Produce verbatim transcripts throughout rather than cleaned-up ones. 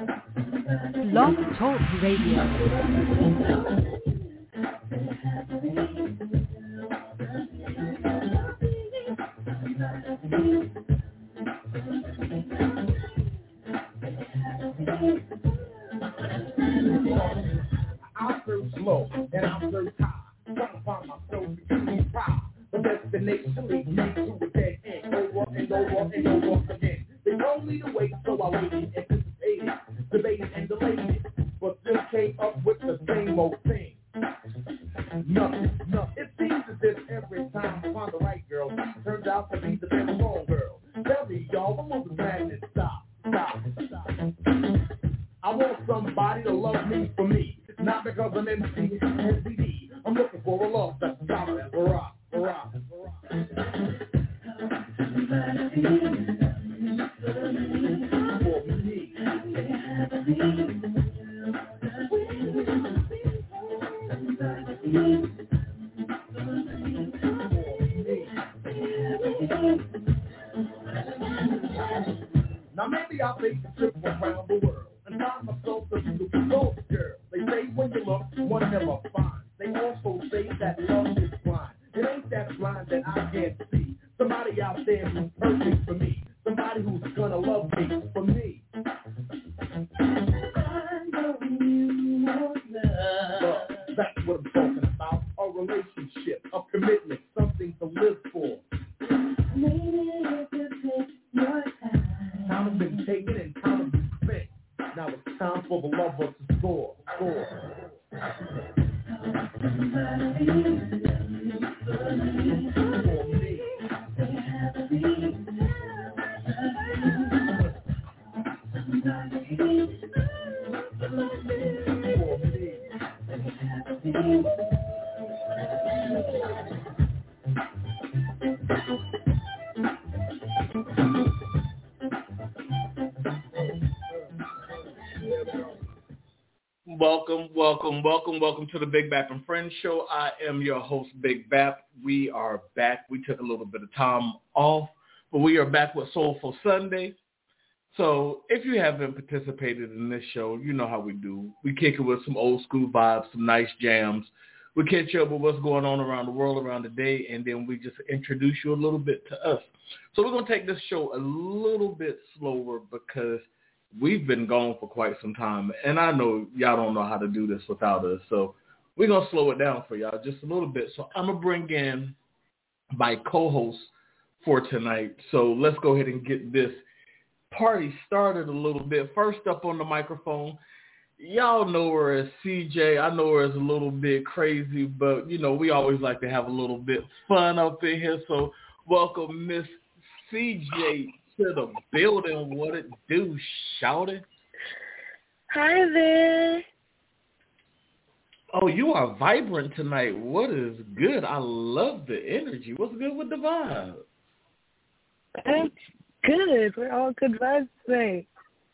Blog Talk Radio. I'm so slow and I'm so high, trying to find myself between pride. The destination leads me to a dead end, over and over and over again. They told me to wait, so I waited, anticipated, debated and delayed, but still came up with the same old thing. Nothing, nothing. It seems as if every time I find the right girl, she turns out to be the very wrong girl. Tell me, y'all, what was the madness? Stop, stop, stop. I want somebody to love me for me, not because I'm M C and C D. I'm looking for a love that's solid as a rock, a rock, a rock. For me. Now maybe I'll take a trip around the world and find myself a beautiful gold girl. They say when you look, one never finds. They also say that love is blind. It ain't that blind that I can't see. Somebody out there who's perfect for me. Somebody who's gonna love me for me. I know you want love. That's what I'm talking about. A relationship, a commitment, something to live for. Maybe it could take your time. Time has been taken and time has been spent. Now it's time for the lover to soar, soar. Welcome, welcome, welcome, welcome to the Big Bap and Friends Show. I am your host, Big Bap. We are back. We took a little bit of time off, but we are back with Soulful Sunday. So if you haven't participated in this show, you know how we do. We kick it with some old school vibes, some nice jams. We catch up with what's going on around the world, around the day, and then we just introduce you a little bit to us. So we're going to take this show a little bit slower because we've been gone for quite some time, and I know y'all don't know how to do this without us, so we're going to slow it down for y'all just a little bit. So I'm going to bring in my co-host for tonight, so let's go ahead and get this party started a little bit. First up on the microphone, y'all know her as C J. I know her as a little bit crazy, but, you know, we always like to have a little bit fun up in here, so welcome Miss C J to the building. What it do, shouting? Hi there. Oh, you are vibrant tonight. What is good? I love the energy. What's good with the vibe? That's good. We're all good vibes today.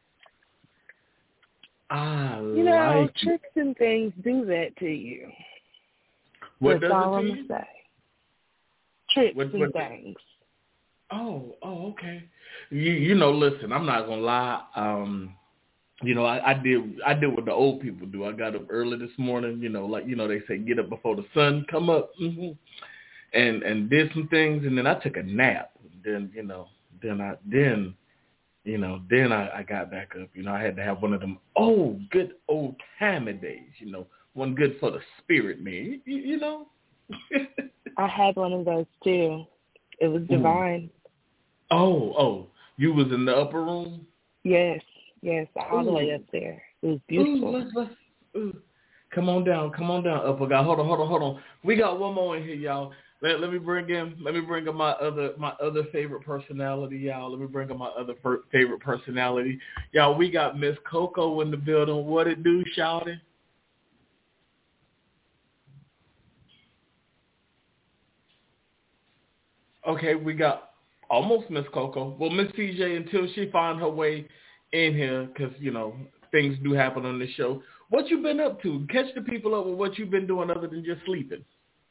I you know, like tricks it. And things do that to you. What That's does all it I'm to gonna you? say. Tricks what, and what, things. Oh, oh, okay. You, you know, listen, I'm not gonna lie. Um, you know, I, I did, I did what the old people do. I got up early this morning. You know, like you know, they say get up before the sun come up, mm-hmm. and and did some things, and then I took a nap. Then you know, then I then, you know, then I, I got back up. You know, I had to have one of them old good old timey days. You know, one good for the spirit, man. You, you know. I had one of those too. It was divine. Ooh. Oh, oh, you was in the upper room? Yes, yes, all Ooh. the way up there. It was beautiful. Ooh, let's, let's, ooh. Come on down, come on down, upper guy. Hold on, hold on, hold on. We got one more in here, y'all. Let, let me bring in, let me bring in my other, my other favorite personality, y'all. Let me bring in my other per- favorite personality, y'all. We got Miss Coco in the building. What it do, shouting? Okay, we got almost Miss Coco. Well, Miss C J, until she find her way in here, because, you know, things do happen on the show. What you been up to? Catch the people up with what you've been doing other than just sleeping.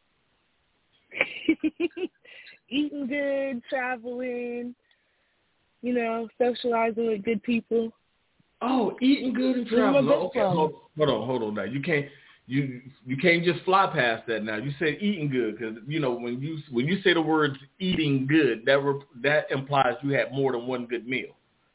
Eating good, traveling, you know, socializing with good people. Oh, eating good and traveling. Okay, hold, hold on, hold on. Now you can't you you can't just fly past that. Now you said eating good because you know when you when you say the words eating good, that re, that implies you had more than one good meal.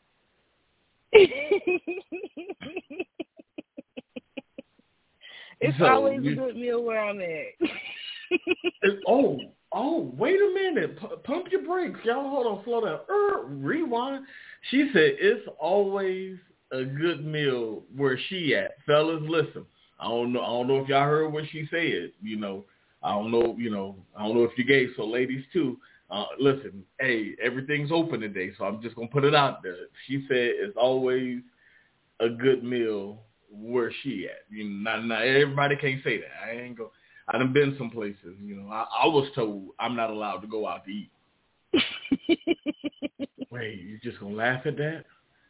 It's so always you, a good meal where I'm at. oh, oh, wait a minute. P- pump your brakes. Y'all hold on, slow down. Er, rewind. She said it's always a good meal where she at. Fellas, listen. I don't know I don't know if y'all heard what she said. You know, I don't know, you know, I don't know if you gay, so ladies too. Uh, listen, hey, everything's open today, so I'm just gonna put it out there. She said it's always a good meal where she at. You know, not, not everybody can't say that. I ain't go. I done been some places. You know, I, I was told I'm not allowed to go out to eat. Wait, you just gonna laugh at that?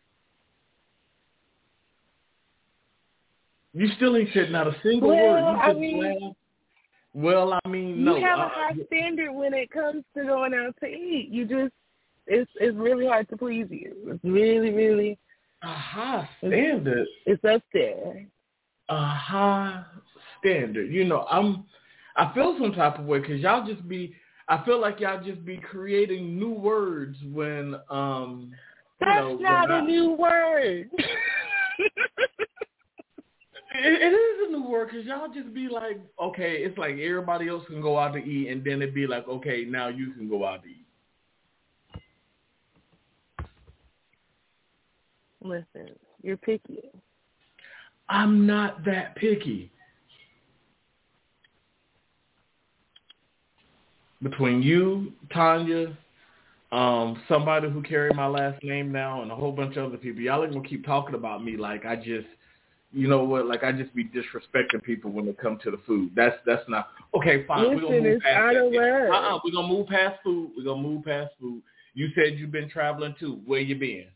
You still ain't said not a single well, word. You I just mean, laugh. Well, I mean, you no. have a uh, high standard when it comes to going out to eat. You just, it's it's really hard to please you. It's really, really a high standard. It's, it's up there. A high standard. You know, I'm. I feel some type of way because y'all just be. I feel like y'all just be creating new words when. um you That's know, not I, a new word. It, it is a new word because y'all just be like, okay, it's like everybody else can go out to eat, and then it'd be like, okay, now you can go out to eat. Listen, you're picky. I'm not that picky. Between you, Tanya, um, somebody who carried my last name now, and a whole bunch of other people, y'all are going to keep talking about me like I just, you know what, like I just be disrespecting people when it comes to the food. That's that's not, okay, fine. Listen, we're going to move past out that. Of word. Uh-uh, we're going to move past food. We're going to move past food. You said you've been traveling too. Where you been?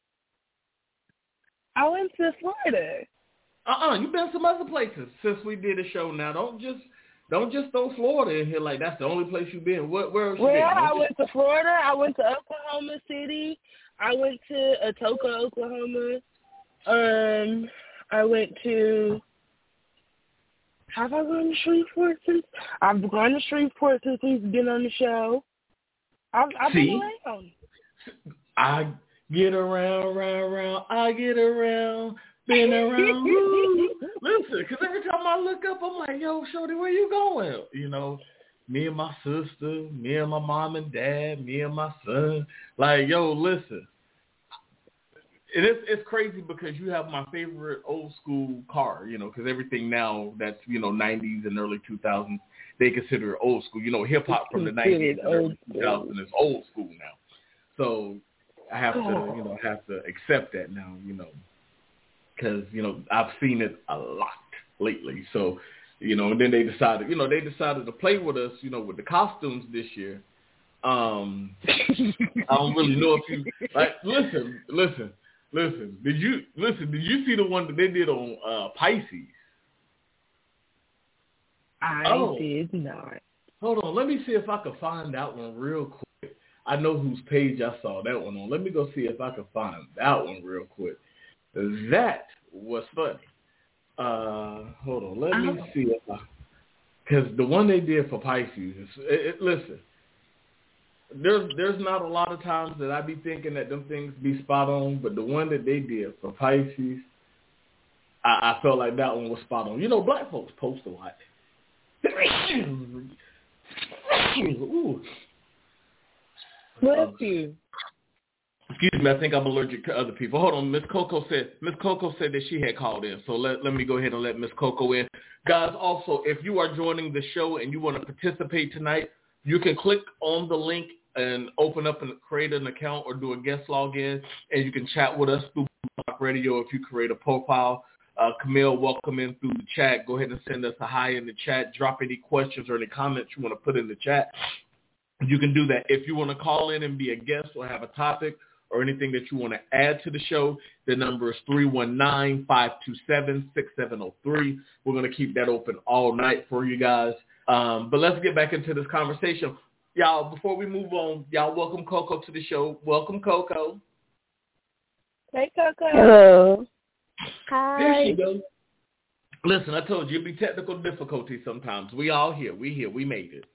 I went to Florida. Uh-uh, you've been some other places since we did a show now. Don't just don't just throw Florida in here like that's the only place you've been. What, where else you well, been? I Don't went just... to Florida. I went to Oklahoma City. I went to Atoka, Oklahoma. Um, I went to... Have I gone to Shreveport since? I've gone to Shreveport since we've been on the show. I've, I've See, been around. I get around, round, round. I get around, been around. Woo. Listen, because every time I look up, I'm like, yo, Shorty, where you going? You know, me and my sister, me and my mom and dad, me and my son. Like, yo, listen. It is, it's crazy because you have my favorite old school car, you know, because everything now that's, you know, nineties and early two thousands, they consider it old school. You know, hip-hop from the nineties and early two thousands is old school now. So I have to, you know, have to accept that now, you know, because, you know, I've seen it a lot lately. So, you know, and then they decided, you know, they decided to play with us, you know, with the costumes this year. Um, I don't really know if you, like, listen, listen. Listen, did you listen? Did you see the one that they did on uh, Pisces? I oh, did not. Hold on, let me see if I can find that one real quick. I know whose page I saw that one on. Let me go see if I can find that one real quick. That was funny. Uh, hold on, let me oh. see if I, because the one they did for Pisces is, it, it, listen. There's there's not a lot of times that I be thinking that them things be spot on, but the one that they did for Pisces, I, I felt like that one was spot on. You know, black folks post a lot. Ooh. Bless um, you. Excuse me, I think I'm allergic to other people. Hold on, Miss Coco said Miss Coco said that she had called in, so let let me go ahead and let Miss Coco in. Guys, also, if you are joining the show and you want to participate tonight, you can click on the link and open up and create an account or do a guest login, and you can chat with us through Block Radio if you create a profile. Uh, Camille, welcome in through the chat. Go ahead and send us a hi in the chat. Drop any questions or any comments you want to put in the chat. You can do that. If you want to call in and be a guest or have a topic or anything that you want to add to the show, the number is three one nine, five two seven, six seven zero three. We're going to keep that open all night for you guys. Um, but let's get back into this conversation. Y'all, before we move on, y'all welcome Coco to the show. Welcome, Coco. Hey, Coco. Hello. Hi. There she goes. Listen, I told you, it'd be technical difficulties sometimes. We all here. We here. We made it.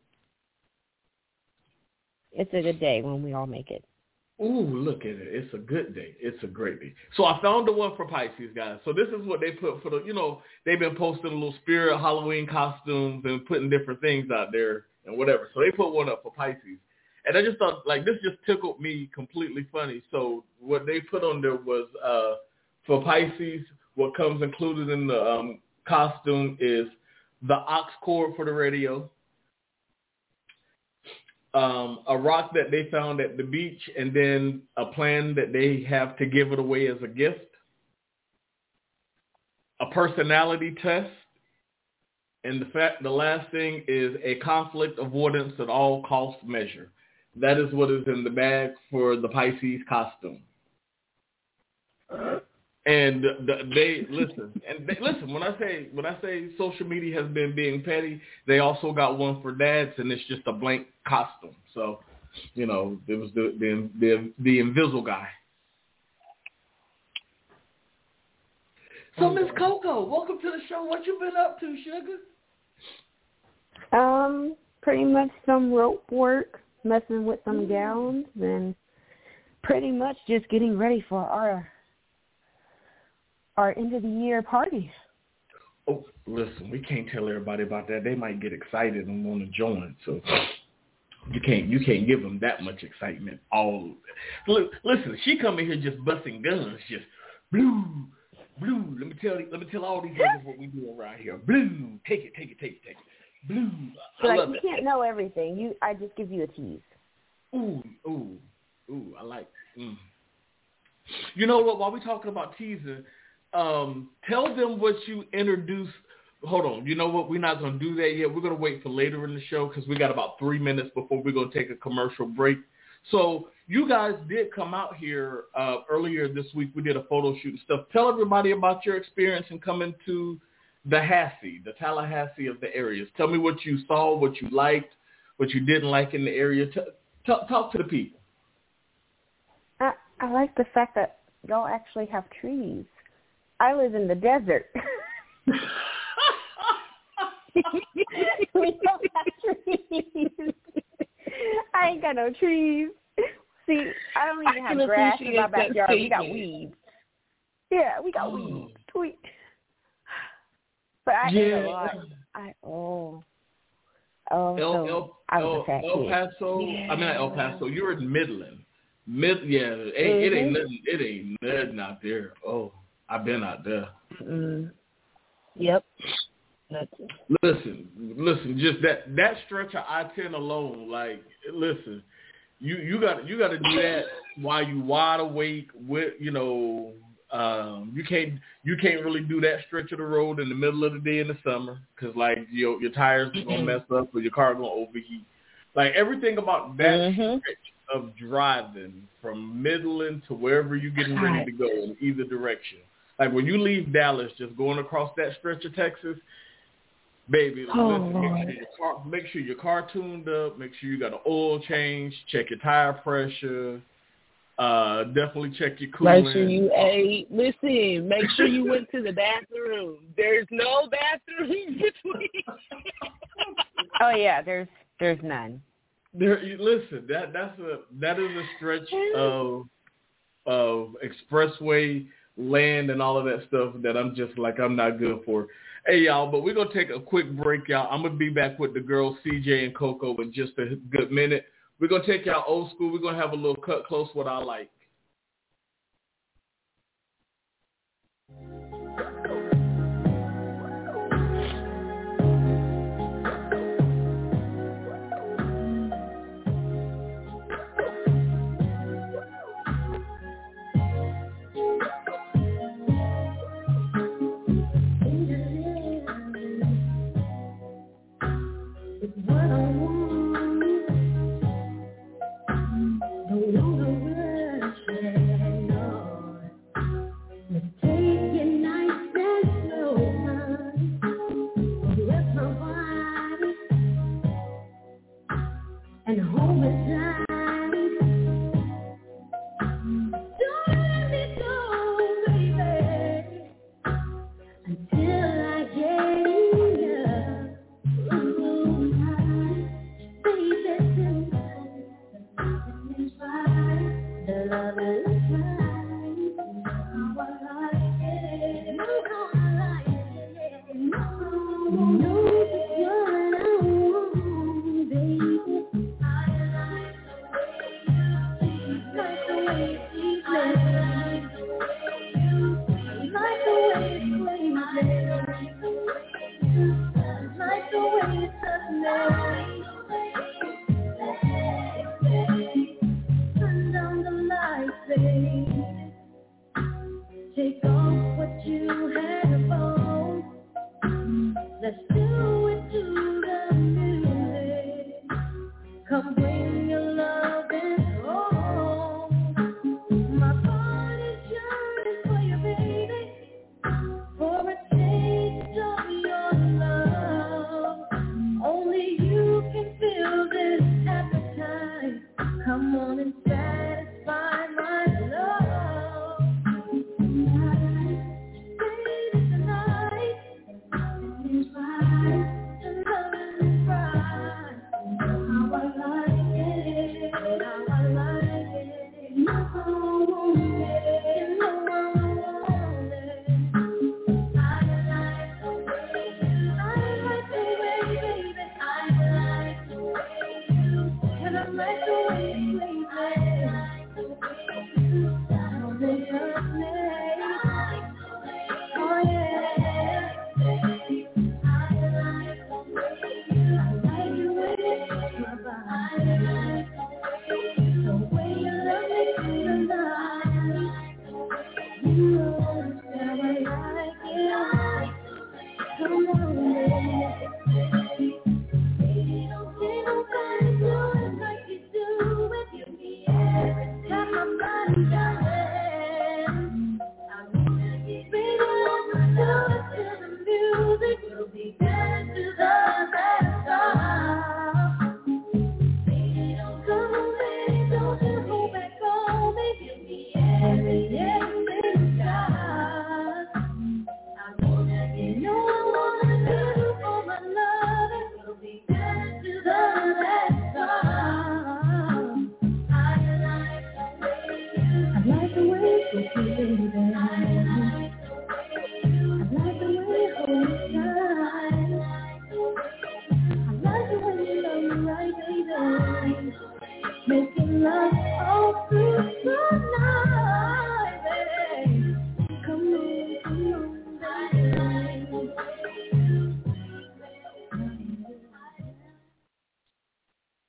It's a good day when we all make it. Ooh, look at it. It's a good day. It's a great day. So I found the one for Pisces, guys. So this is what they put for the, you know, they've been posting little spirit Halloween costumes and putting different things out there and whatever. So they put one up for Pisces. And I just thought, like, this just tickled me completely funny. So what they put on there was, uh, for Pisces, what comes included in the um, costume is the aux cord for the radio, Um, a rock that they found at the beach, and then a plan that they have to give it away as a gift, a personality test, and the fact the last thing is a conflict avoidance at all cost measure. That is what is in the bag for the Pisces costume. And the, they listen, and they, listen. When I say when I say social media has been being petty, they also got one for dads, and it's just a blank costume. So, you know, it was the the the, the invisible guy. So, Miss Coco, welcome to the show. What you been up to, sugar? Um, pretty much some rope work, messing with some gowns, and pretty much just getting ready for our. our end of the year party. Oh, listen, we can't tell everybody about that. They might get excited and want to join. So you can't you can't give them that much excitement. All look, listen, she come in here just busting guns, just blue, blue. Let me tell you, let me tell all these others what we do around here. Blue, take it, take it, take it, take it. Blue. I like love you it. can't know everything. You, I just give you a tease. Ooh, ooh, ooh. I like. Mm. You know what? While we talking about teasing. Um, tell them what you introduced. Hold on. You know what? We're not going to do that yet. We're going to wait for later in the show because we got about three minutes before we're going to take a commercial break. So you guys did come out here uh, earlier this week. We did a photo shoot and stuff. Tell everybody about your experience in coming to the Hassie, the Tallahassee of the areas. Tell me what you saw, what you liked, what you didn't like in the area. T- t- talk to the people. I, I like the fact that y'all actually have trees. I live in the desert. We don't have trees. I ain't got no trees. See, I don't even I have grass in my backyard. We got statement. weeds. Yeah, we got Oh. weeds. Tweet. But I Yeah. ate a lot. I oh. Oh, El, so El, I was El, a fat El kid. Paso. Yeah. I mean, not El Paso. You're in Midland. Mid, yeah. It, ain't- it ain't Mhm. nothing. It ain't nothing out there. Oh, I've been out there. Mm. Yep. That's Listen, listen. Just that that stretch of I ten alone. Like, listen, you you got you got to do that while you wide awake. With you know, um, you can't you can't really do that stretch of the road in the middle of the day in the summer because like your your tires are gonna mess up or your car gonna overheat. Like everything about that Mhm. stretch of driving from Midland to wherever you're getting ready to go in either direction. Like when you leave Dallas, just going across that stretch of Texas, baby, Oh, listen, make Lord. sure your car, make sure your car tuned up, make sure you got an oil change, check your tire pressure, uh, definitely check your coolant. Make sure you ate. Listen, make sure you went to the bathroom. There's no bathroom between. Oh yeah, there's there's none. There, you- listen, that that's a that is a stretch of of expressway land and all of that stuff that I'm just like I'm not good for. Hey y'all, but we're gonna take a quick break, y'all. I'm gonna be back with the girls C J and Coco in just a good minute. We're gonna take y'all old school. We're gonna have a little cut close what I like. No longer wish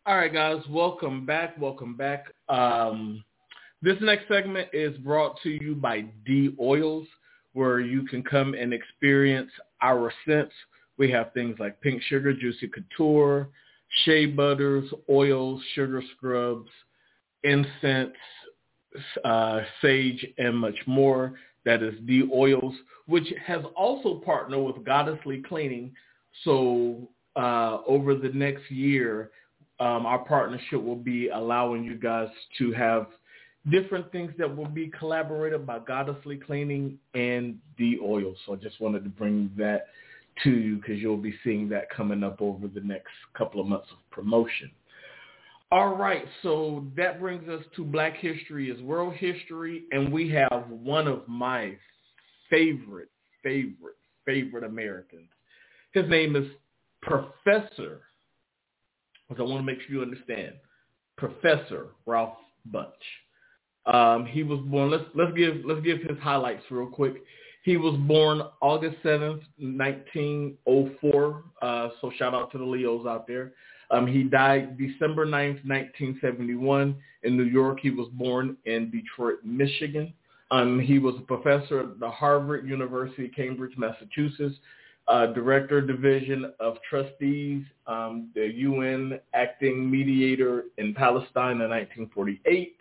All right, guys, welcome back. Welcome back. Um, this next segment is brought to you by D Oils, where you can come and experience our scents. We have things like pink sugar, juicy couture, shea butters, oils, sugar scrubs, incense, uh, sage, and much more. That is D Oils, which has also partnered with Goddessly Cleaning. So uh, over the next year, um, our partnership will be allowing you guys to have different things that will be collaborated by Goddessly Cleaning and D Oils. So I just wanted to bring that to you because you'll be seeing that coming up over the next couple of months of promotion. All right, so that brings us to Black History is World History, and we have one of my favorite, favorite, favorite Americans. His name is Professor, because I want to make sure you understand, Professor Ralph Bunche. Um, he was born. Let's let's give let's give his highlights real quick. He was born August seventh, nineteen oh four. Uh, so shout out to the Leos out there. Um, he died December ninth, nineteen seventy-one in New York. He was born in Detroit, Michigan. Um, he was a professor at the Harvard University, Cambridge, Massachusetts, uh, Director Division of Trustees, um, the U N Acting Mediator in Palestine in nineteen forty-eight.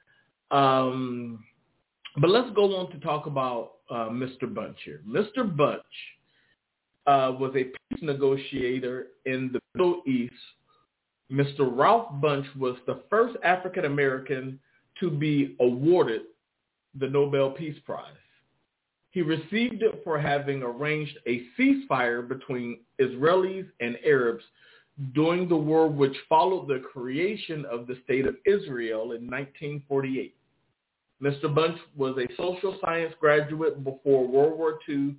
Um, but let's go on to talk about uh, Mister Bunche here. Mister Bunche uh, was a peace negotiator in the Middle East. Mister Ralph Bunche was the first African American to be awarded the Nobel Peace Prize. He received it for having arranged a ceasefire between Israelis and Arabs during the war which followed the creation of the State of Israel in nineteen forty-eight. Mister Bunche was a social science graduate before World War Two,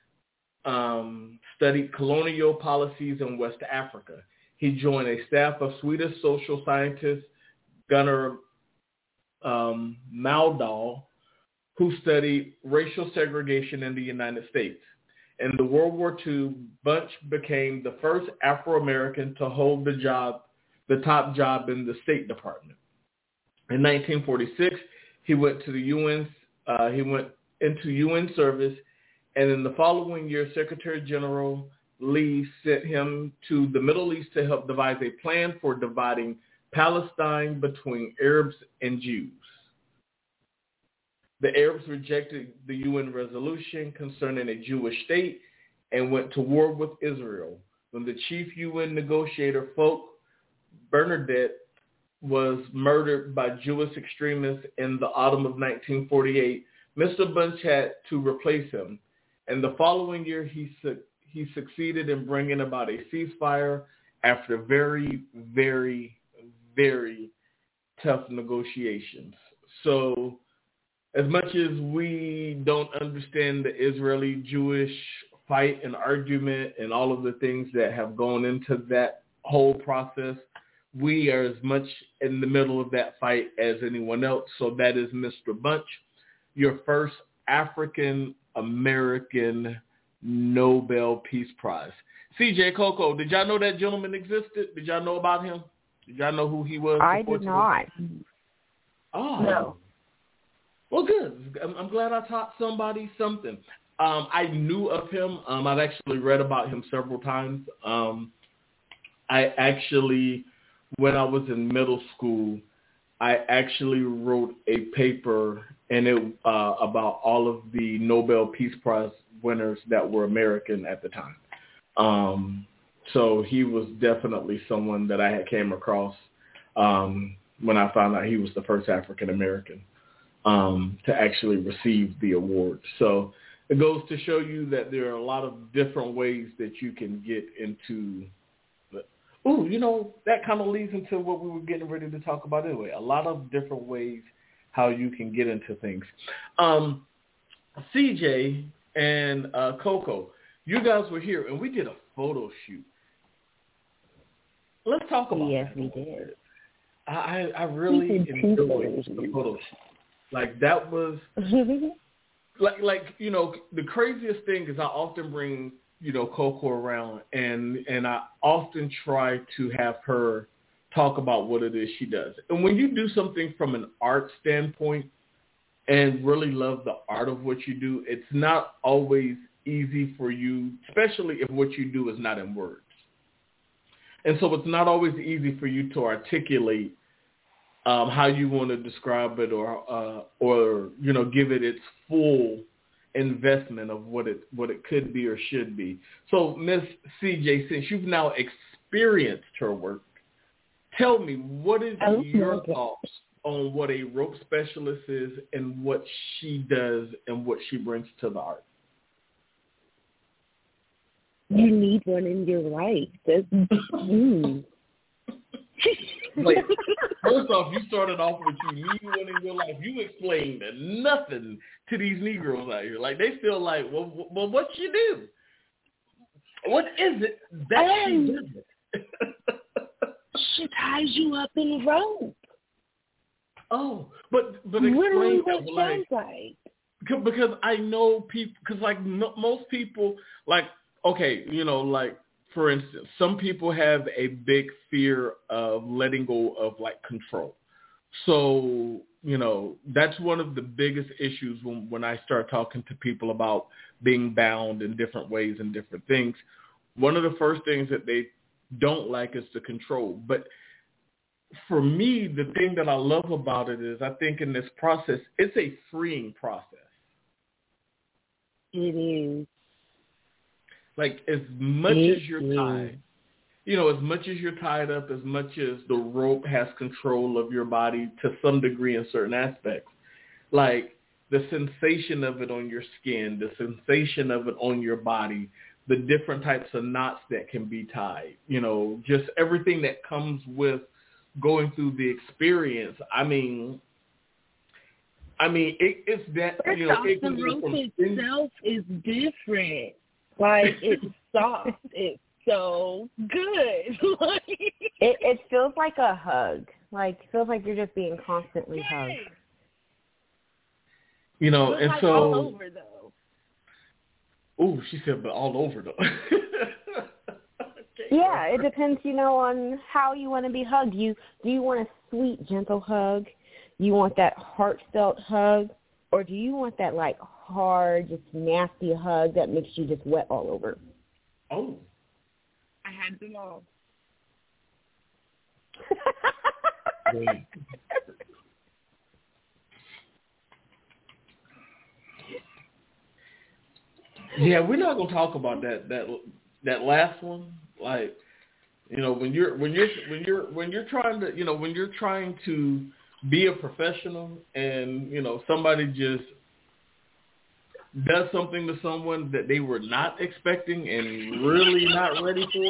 um, studied colonial policies in West Africa. He joined a staff of Swedish social scientist Gunnar um, Myrdal, who studied racial segregation in the United States. In the World War Two, Bunche became the first Afro-American to hold the job, the top job in the State Department. In nineteen forty-six, he went to the U N. Uh, he went into U N service, and in the following year, Secretary General Lee sent him to the Middle East to help devise a plan for dividing Palestine between Arabs and Jews. The Arabs rejected the U N resolution concerning a Jewish state and went to war with Israel. When the chief U N negotiator, Folke Bernadette, was murdered by Jewish extremists in the autumn of nineteen forty-eight, Mister Bunche had to replace him. And the following year, he su- he succeeded in bringing about a ceasefire after very, very, very tough negotiations. So as much as we don't understand the Israeli-Jewish fight and argument and all of the things that have gone into that whole process, we are as much in the middle of that fight as anyone else. So that is Mister Bunche, your first African-American Nobel Peace Prize. C J, Coco, did y'all know that gentleman existed? Did y'all know about him? Did y'all know who he was? I did not. Oh. No. Well, good. I'm, I'm glad I taught somebody something. Um, I knew of him. Um, I've actually read about him several times. Um, I actually, when I was in middle school, I actually wrote a paper and it uh, about all of the Nobel Peace Prize winners that were American at the time. Um, so he was definitely someone that I had came across um, when I found out he was the first African American um, to actually receive the award. So it goes to show you that there are a lot of different ways that you can get into. Oh, you know, that kind of leads into what we were getting ready to talk about anyway. A lot of different ways how you can get into things. Um, C J and uh, Coco, you guys were here, and we did a photo shoot. Let's talk about yes, that. Yes, we did. I, I really enjoyed the photo shoot. Like, that was, like, like you know, the craziest thing is I often bring, you know, Coco around, and, and I often try to have her talk about what it is she does. And when you do something from an art standpoint and really love the art of what you do, it's not always easy for you, especially if what you do is not in words. And so it's not always easy for you to articulate um, how you want to describe it or, uh, or you know, give it its full investment of what it what it could be or should be. So, Miss C J, since you've now experienced her work, tell me, what is oh, your okay. thoughts on what a rope specialist is and what she does and what she brings to the art? You need one in your life. That's, mm. Like, first off, you started off with you need one in your life. You explained nothing to these Negroes out here. Like, they feel like, well, well what you do? What is it that she does? She ties you up in rope. Oh, but but Literally explain what that, it sounds like. Because I know people, because like no, most people, like, okay, you know, like, for instance, some people have a big fear of letting go of, like, control. So, you know, that's one of the biggest issues when, when I start talking to people about being bound in different ways and different things. One of the first things that they don't like is the control. But for me, the thing that I love about it is I think in this process, it's a freeing process. It is. Like, as much it as you're is. tied, you know, as much as you're tied up, as much as the rope has control of your body to some degree in certain aspects, like the sensation of it on your skin, the sensation of it on your body, the different types of knots that can be tied, you know, just everything that comes with going through the experience. I mean, I mean, it, it's that, First you know, off, it the can go rope from itself is different. Like, it's soft. It's so good. Like, It, it feels like a hug. Like, it feels like you're just being constantly hugged. You know, But and like so all over though. Oh, she said, but all over though. Yeah, it depends, you know, on how you want to be hugged. You do you want a sweet, gentle hug? You want that heartfelt hug, or do you want that like hard, just nasty hug that makes you just wet all over? Oh, I had them all. wait. Yeah, we're not gonna talk about that that that last one. Like, you know, when you're when you're when you're when you're trying to, you know, when you're trying to be a professional, and you know somebody just does something to someone that they were not expecting and really not ready for.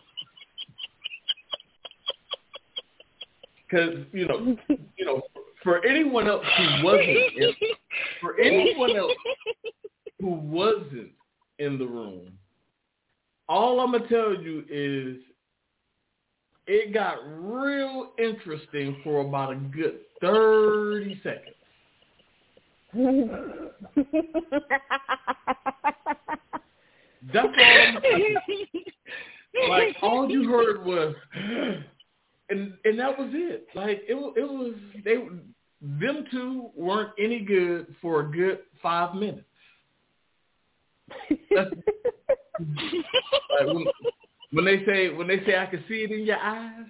Because you know, you know, for anyone else who wasn't, for anyone else who wasn't in the room, all I'm gonna tell you is it got real interesting for about a good thirty seconds. That's all I'm saying. Like, all you heard was, and and that was it. Like, it it was they them two weren't any good for a good five minutes. That's, like when, when they say when they say I can see it in your eyes.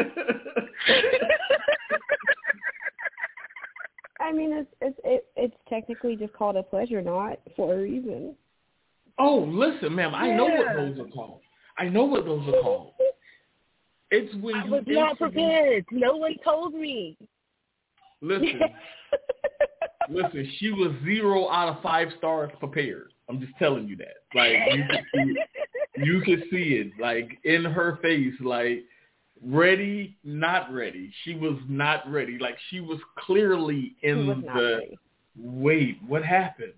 I mean, it's it's it, it's technically just called a pleasure knot for a reason. Oh, listen, ma'am, I know what Yeah. those are called. I know what those are called. It's when I you was not introduce- prepared. No one told me. Listen, listen, she was zero out of five stars prepared. I'm just telling you that. Like, you could see it. You could see it, like, in her face, like, ready, not ready. She was not ready. Like, she was clearly in She was not the, ready. wait, what happened?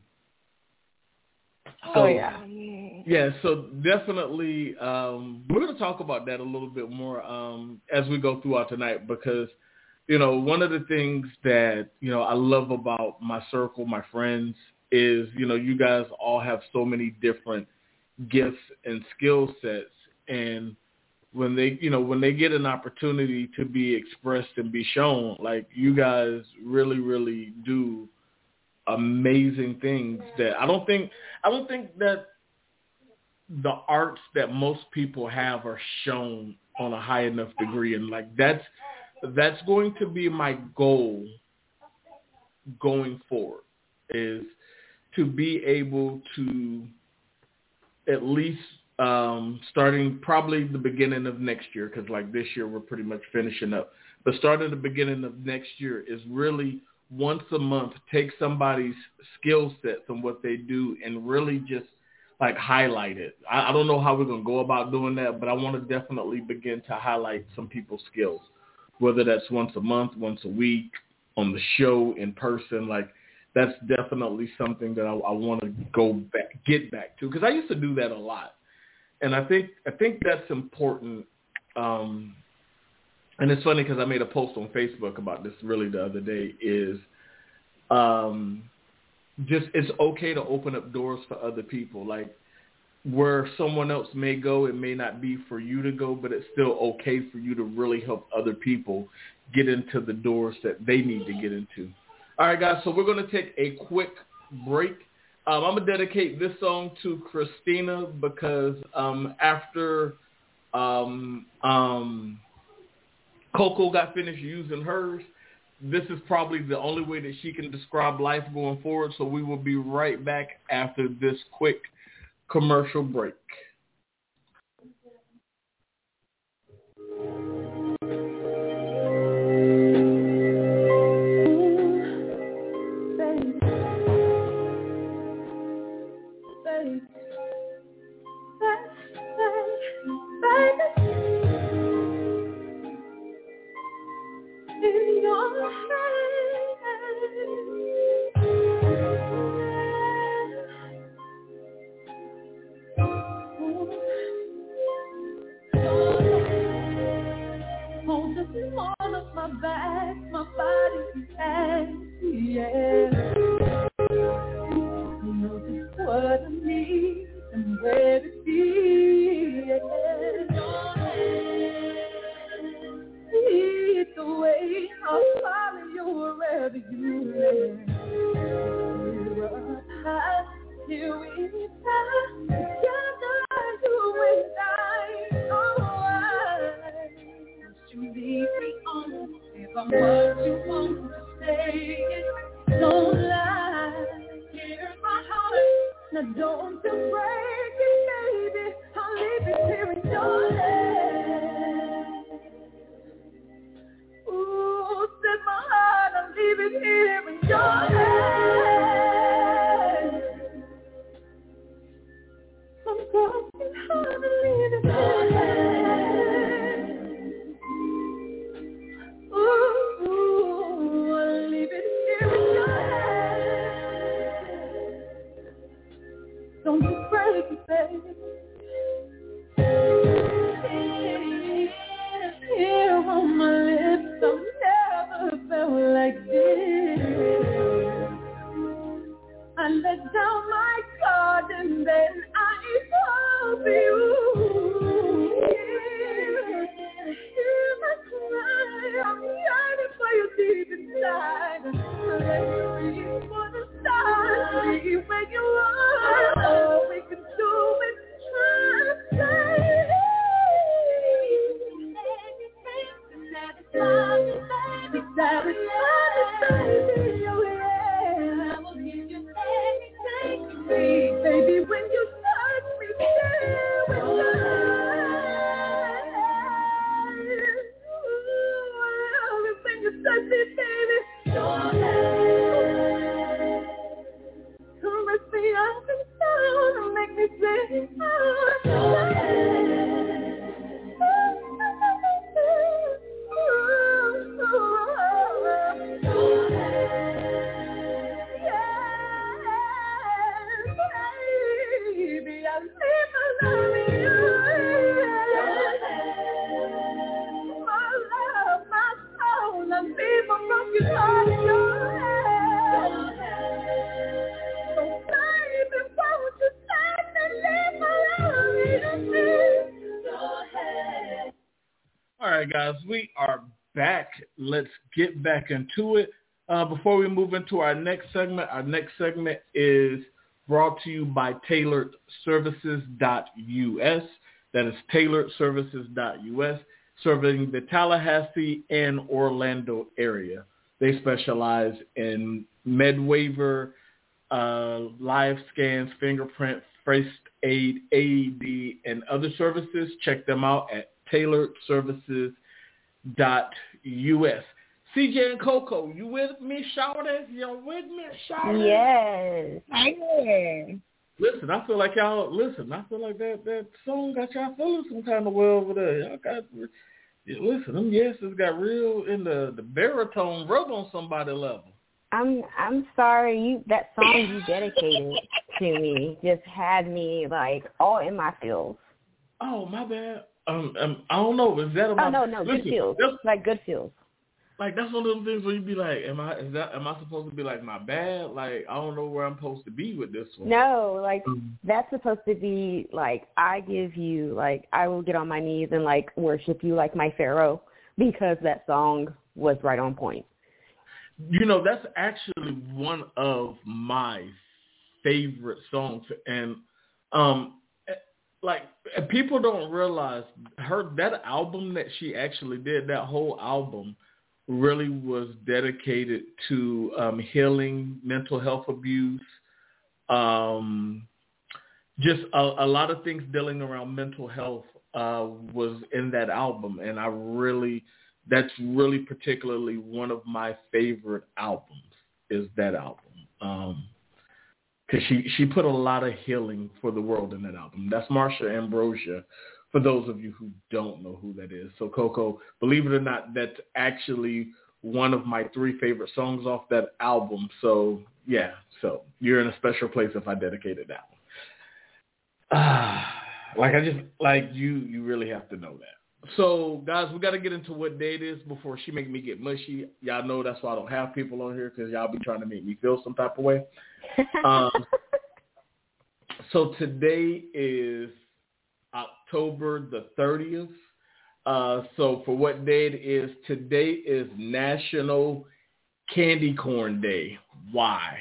Oh, So, yeah. Yeah, so definitely um, we're going to talk about that a little bit more um, as we go throughout tonight because, you know, one of the things that, you know, I love about my circle, my friends, is, you know, you guys all have so many different gifts and skill sets. And when they, you know, when they get an opportunity to be expressed and be shown, like you guys really, really do amazing things that I don't think, I don't think that the arts that most people have are shown on a high enough degree. And like, that's, that's going to be my goal going forward, is to be able to at least um, starting probably the beginning of next year, because like this year we're pretty much finishing up, but starting the beginning of next year is really once a month take somebody's skill sets and what they do and really just like highlight it. I, I don't know how we're going to go about doing that, but I want to definitely begin to highlight some people's skills, whether that's once a month, once a week, on the show, in person. Like, that's definitely something that I, I want to go back, get back to, because I used to do that a lot. And I think I think that's important. Um, and it's funny because I made a post on Facebook about this really the other day, is um, just it's okay to open up doors for other people. Like, where someone else may go, it may not be for you to go, but it's still okay for you to really help other people get into the doors that they need to get into. All right, guys, so we're going to take a quick break. Um, I'm going to dedicate this song to Christina because um, after um, um, Coco got finished using hers, this is probably the only way that she can describe life going forward. So we will be right back after this quick commercial break. Baby, when you right, guys, we are back. Let's get back into it. Uh, before we move into our next segment, our next segment is brought to you by tailored services dot U S. That is tailored services dot U S, serving the Tallahassee and Orlando area. They specialize in med waiver, uh, live scans, fingerprint, first aid, A E D, and other services. Check them out at tailored services dot U S. C J and Coco, you with me, shawty? You with me, shawty? Yes. I am. Listen, I feel like y'all, listen, I feel like that, that song got y'all feeling some kind of way over there. Y'all got, yeah, listen, them yeses got real in the, the baritone rub on somebody level. I'm I'm sorry, you that song you dedicated to me just had me like all in my feels. Oh, my bad. Um, um I don't know. Is that about? Oh no, no, listen, good feels. Like good feels. Like that's one of them things where you be like, am I is that am I supposed to be like my bad? Like I don't know where I'm supposed to be with this one. No, like Mm-hmm. that's supposed to be like I give you like I will get on my knees and like worship you like my Pharaoh because that song was right on point. You know, that's actually one of my favorite songs, and um, like people don't realize her that album that she actually did. That whole album really was dedicated to um, healing mental health abuse, um, just a, a lot of things dealing around mental health uh, was in that album, and I really. That's really particularly one of my favorite albums is that album. Um, cause she, she put a lot of healing for the world in that album. That's Marsha Ambrosia, for those of you who don't know who that is. So Coco, believe it or not, that's actually one of my three favorite songs off that album. So yeah, so you're in a special place if I dedicated that one. Ah, like I just, like you, you really have to know that. So, guys, we got to get into what day it is before she make me get mushy. Y'all know that's why I don't have people on here because y'all be trying to make me feel some type of way. Um, so today is October the thirtieth. Uh, so for what day it is, today is National Candy Corn Day. Why?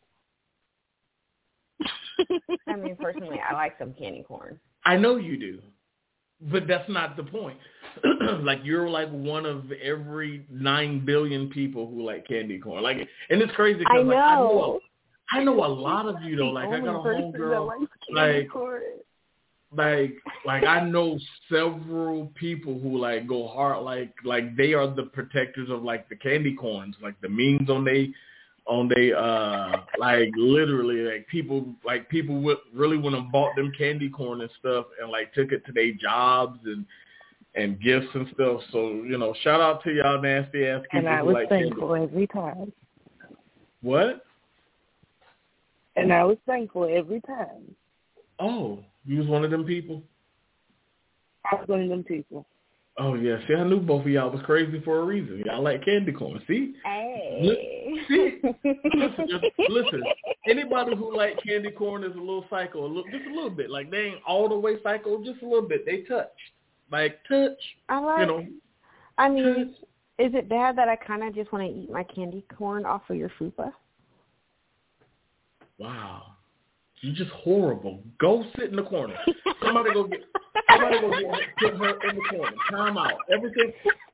I mean, personally, I like some candy corn. I know you do. But that's not the point. Like you're like one of every nine billion people who like candy corn. Like, and it's crazy because I like I know, know. I know a lot of you though. Like I got a homegirl. Like, corn. like, like I know several people who like go hard. Like, like they are the protectors of like the candy corns. Like the memes on they. On they, uh, like literally, like people, like people w- really went and bought them candy corn and stuff, and like took it to their jobs and and gifts and stuff. So you know, shout out to y'all nasty ass people And I who was like thankful candy. every time. What? And I was thankful every time. Oh, you was one of them people. I was one of them people. Oh yeah, see, I knew both of y'all was crazy for a reason. Y'all like candy corn. See? Hey. See? listen, just, listen, anybody who like candy corn is a little psycho, a little, just a little bit. Like they ain't all the way psycho, just a little bit. They touch, like touch. I like. You know. I mean, is it bad that I kind of just want to eat my candy corn off of your fupa? Wow. You're just horrible. Go sit in the corner. Somebody go get. Somebody go get put her in the corner. Time out. Everything.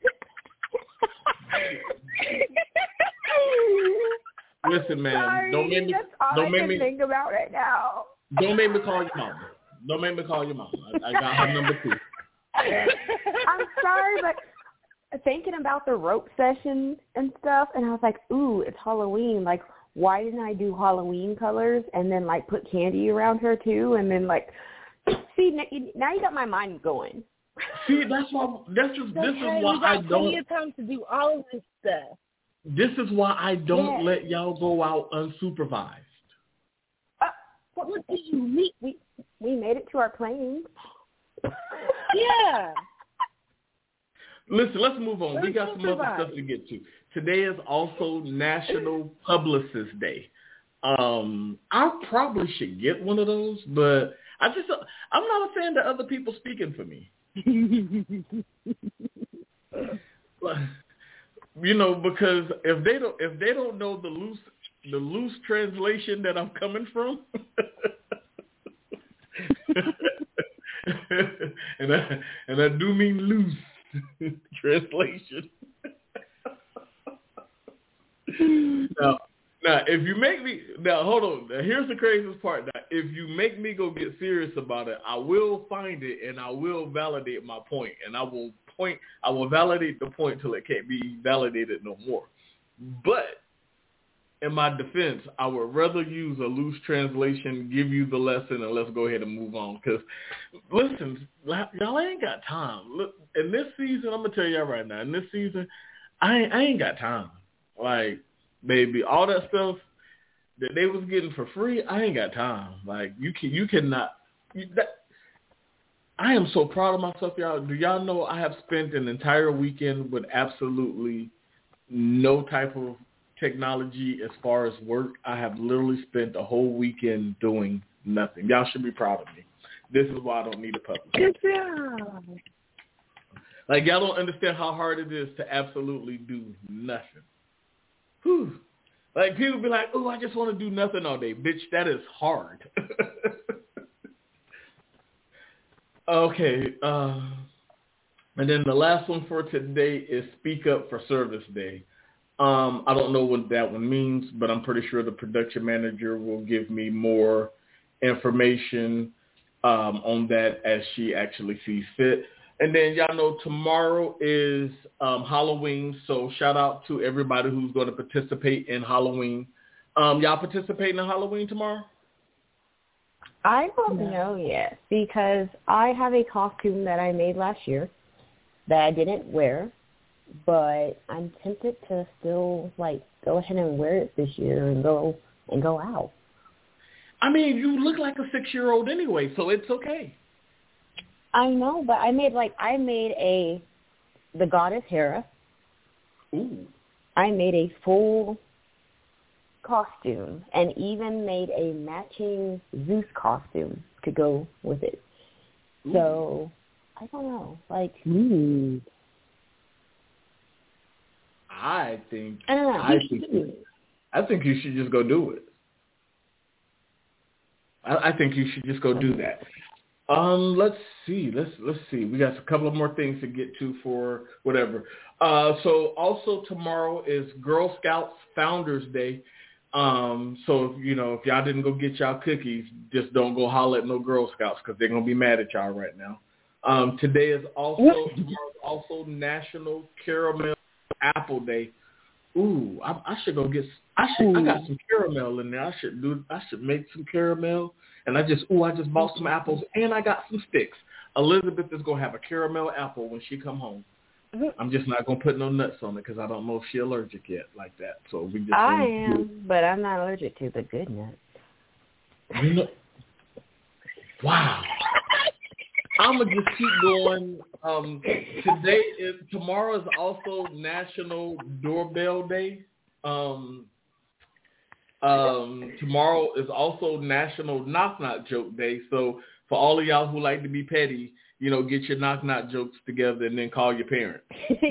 Listen, man. Sorry, don't make me. That's all Don't I make can me. think about right now. Don't make me call your mama. Don't make me call your mama. I, I got her number two. I'm sorry, but thinking about the rope session and stuff, and I was like, ooh, it's Halloween. Like, why didn't I do Halloween colors and then, like, put candy around her, too? And then, like, see, now you got my mind going. See, that's why, that's just, this okay, is why we got I don't. plenty of time to do all of this stuff. This is why I don't Yeah. let y'all go out unsupervised. Uh, what, what did you mean? We, we made it to our plane. Yeah. Listen, let's move on. We got some other Unsupervised. stuff to get to. Today is also National Publicist Day. Um, I probably should get one of those, but I just, I'm not a fan that other people speaking for me. You know, because if they don't if they don't know the loose the loose translation that I'm coming from, and I and I do mean loose translation. now, now, if you make me now, hold on. Now, here's the craziest part. Now, if you make me go get serious about it, I will find it and I will validate my point, and I will point. I will validate the point till it can't be validated no more. But in my defense, I would rather use a loose translation, give you the lesson, and let's go ahead and move on. Because, listen, y'all ain't got time. Look, in this season, I'm going to tell y'all right now, in this season, I ain't, I ain't got time. Like, baby, all that stuff that they was getting for free, I ain't got time. Like, you can, you cannot. You, that, I am so proud of myself, y'all. Do y'all know I have spent an entire weekend with absolutely no type of technology as far as work? I have literally spent a whole weekend doing nothing. Y'all should be proud of me. This is why I don't need a puppy. Good job. Like, y'all don't understand how hard it is to absolutely do nothing. Whew. Like, people be like, oh, I just want to do nothing all day. Bitch, that is hard. Okay. Uh, and then the last one for today is Speak Up for Service Day. Um, I don't know what that one means, but I'm pretty sure the production manager will give me more information um, on that as she actually sees fit. And then y'all know tomorrow is um, Halloween, so shout out to everybody who's going to participate in Halloween. Um, y'all participating in Halloween tomorrow? I don't No. know yet because I have a costume that I made last year that I didn't wear, but I'm tempted to still like go ahead and wear it this year and go and go out. I mean, you look like a six-year-old anyway, so it's okay. I know, but I made like I made a the goddess Hera. Ooh. I made a full costume and even made a matching Zeus costume to go with it. Ooh. So I don't know, like Ooh. I think I don't know. I think you, I think you should just go do it. I, I think you should just go do that. Um, let's see. Let's let's see. We got a couple of more things to get to for whatever. Uh, so also tomorrow is Girl Scouts Founders Day. Um, so you know if y'all didn't go get y'all cookies, just don't go holler at no Girl Scouts because they're gonna be mad at y'all right now. Um, today is also tomorrow's also National Caramel Apple Day. Ooh, I, I should go get. I should. Ooh. I got some caramel in there. I should do. I should make some caramel. And I just. Ooh, I just bought some apples and I got some sticks. Elizabeth is gonna have a caramel apple when she come home. Mm-hmm. I'm just not gonna put no nuts on it because I don't know if she's allergic yet like that. So we just. I am, but I'm not allergic to the good nuts. You know. Wow. I'm gonna just keep going. Um, today is tomorrow is also National Doorbell Day. Um, um, tomorrow is also National Knock Knock Joke Day. So for all of y'all who like to be petty, you know, get your knock knock jokes together and then call your parents.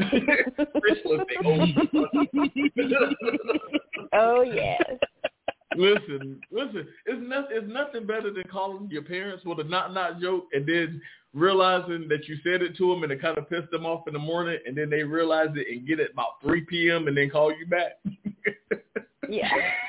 Oh yes. Listen, listen. It's nothing. It's nothing better than calling your parents with a knock knock joke and then realizing that you said it to them and it kind of pissed them off in the morning, and then they realize it and get it about three p.m. and then call you back. Yeah.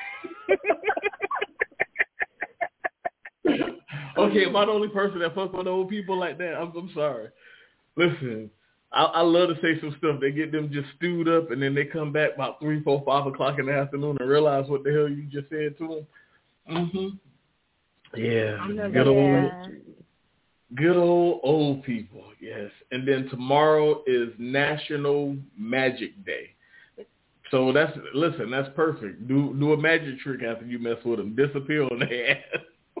Okay, am I the only person that fuck with old people like that? I'm, I'm sorry. Listen, I, I love to say some stuff. They get them just stewed up, and then they come back about three, four, five o'clock in the afternoon and realize what the hell you just said to them. Mm-hmm. Yeah. Good old, yeah. good old old people. Yes. And then tomorrow is National Magic Day. So that's listen. That's perfect. Do do a magic trick after you mess with them. Disappear on their ass.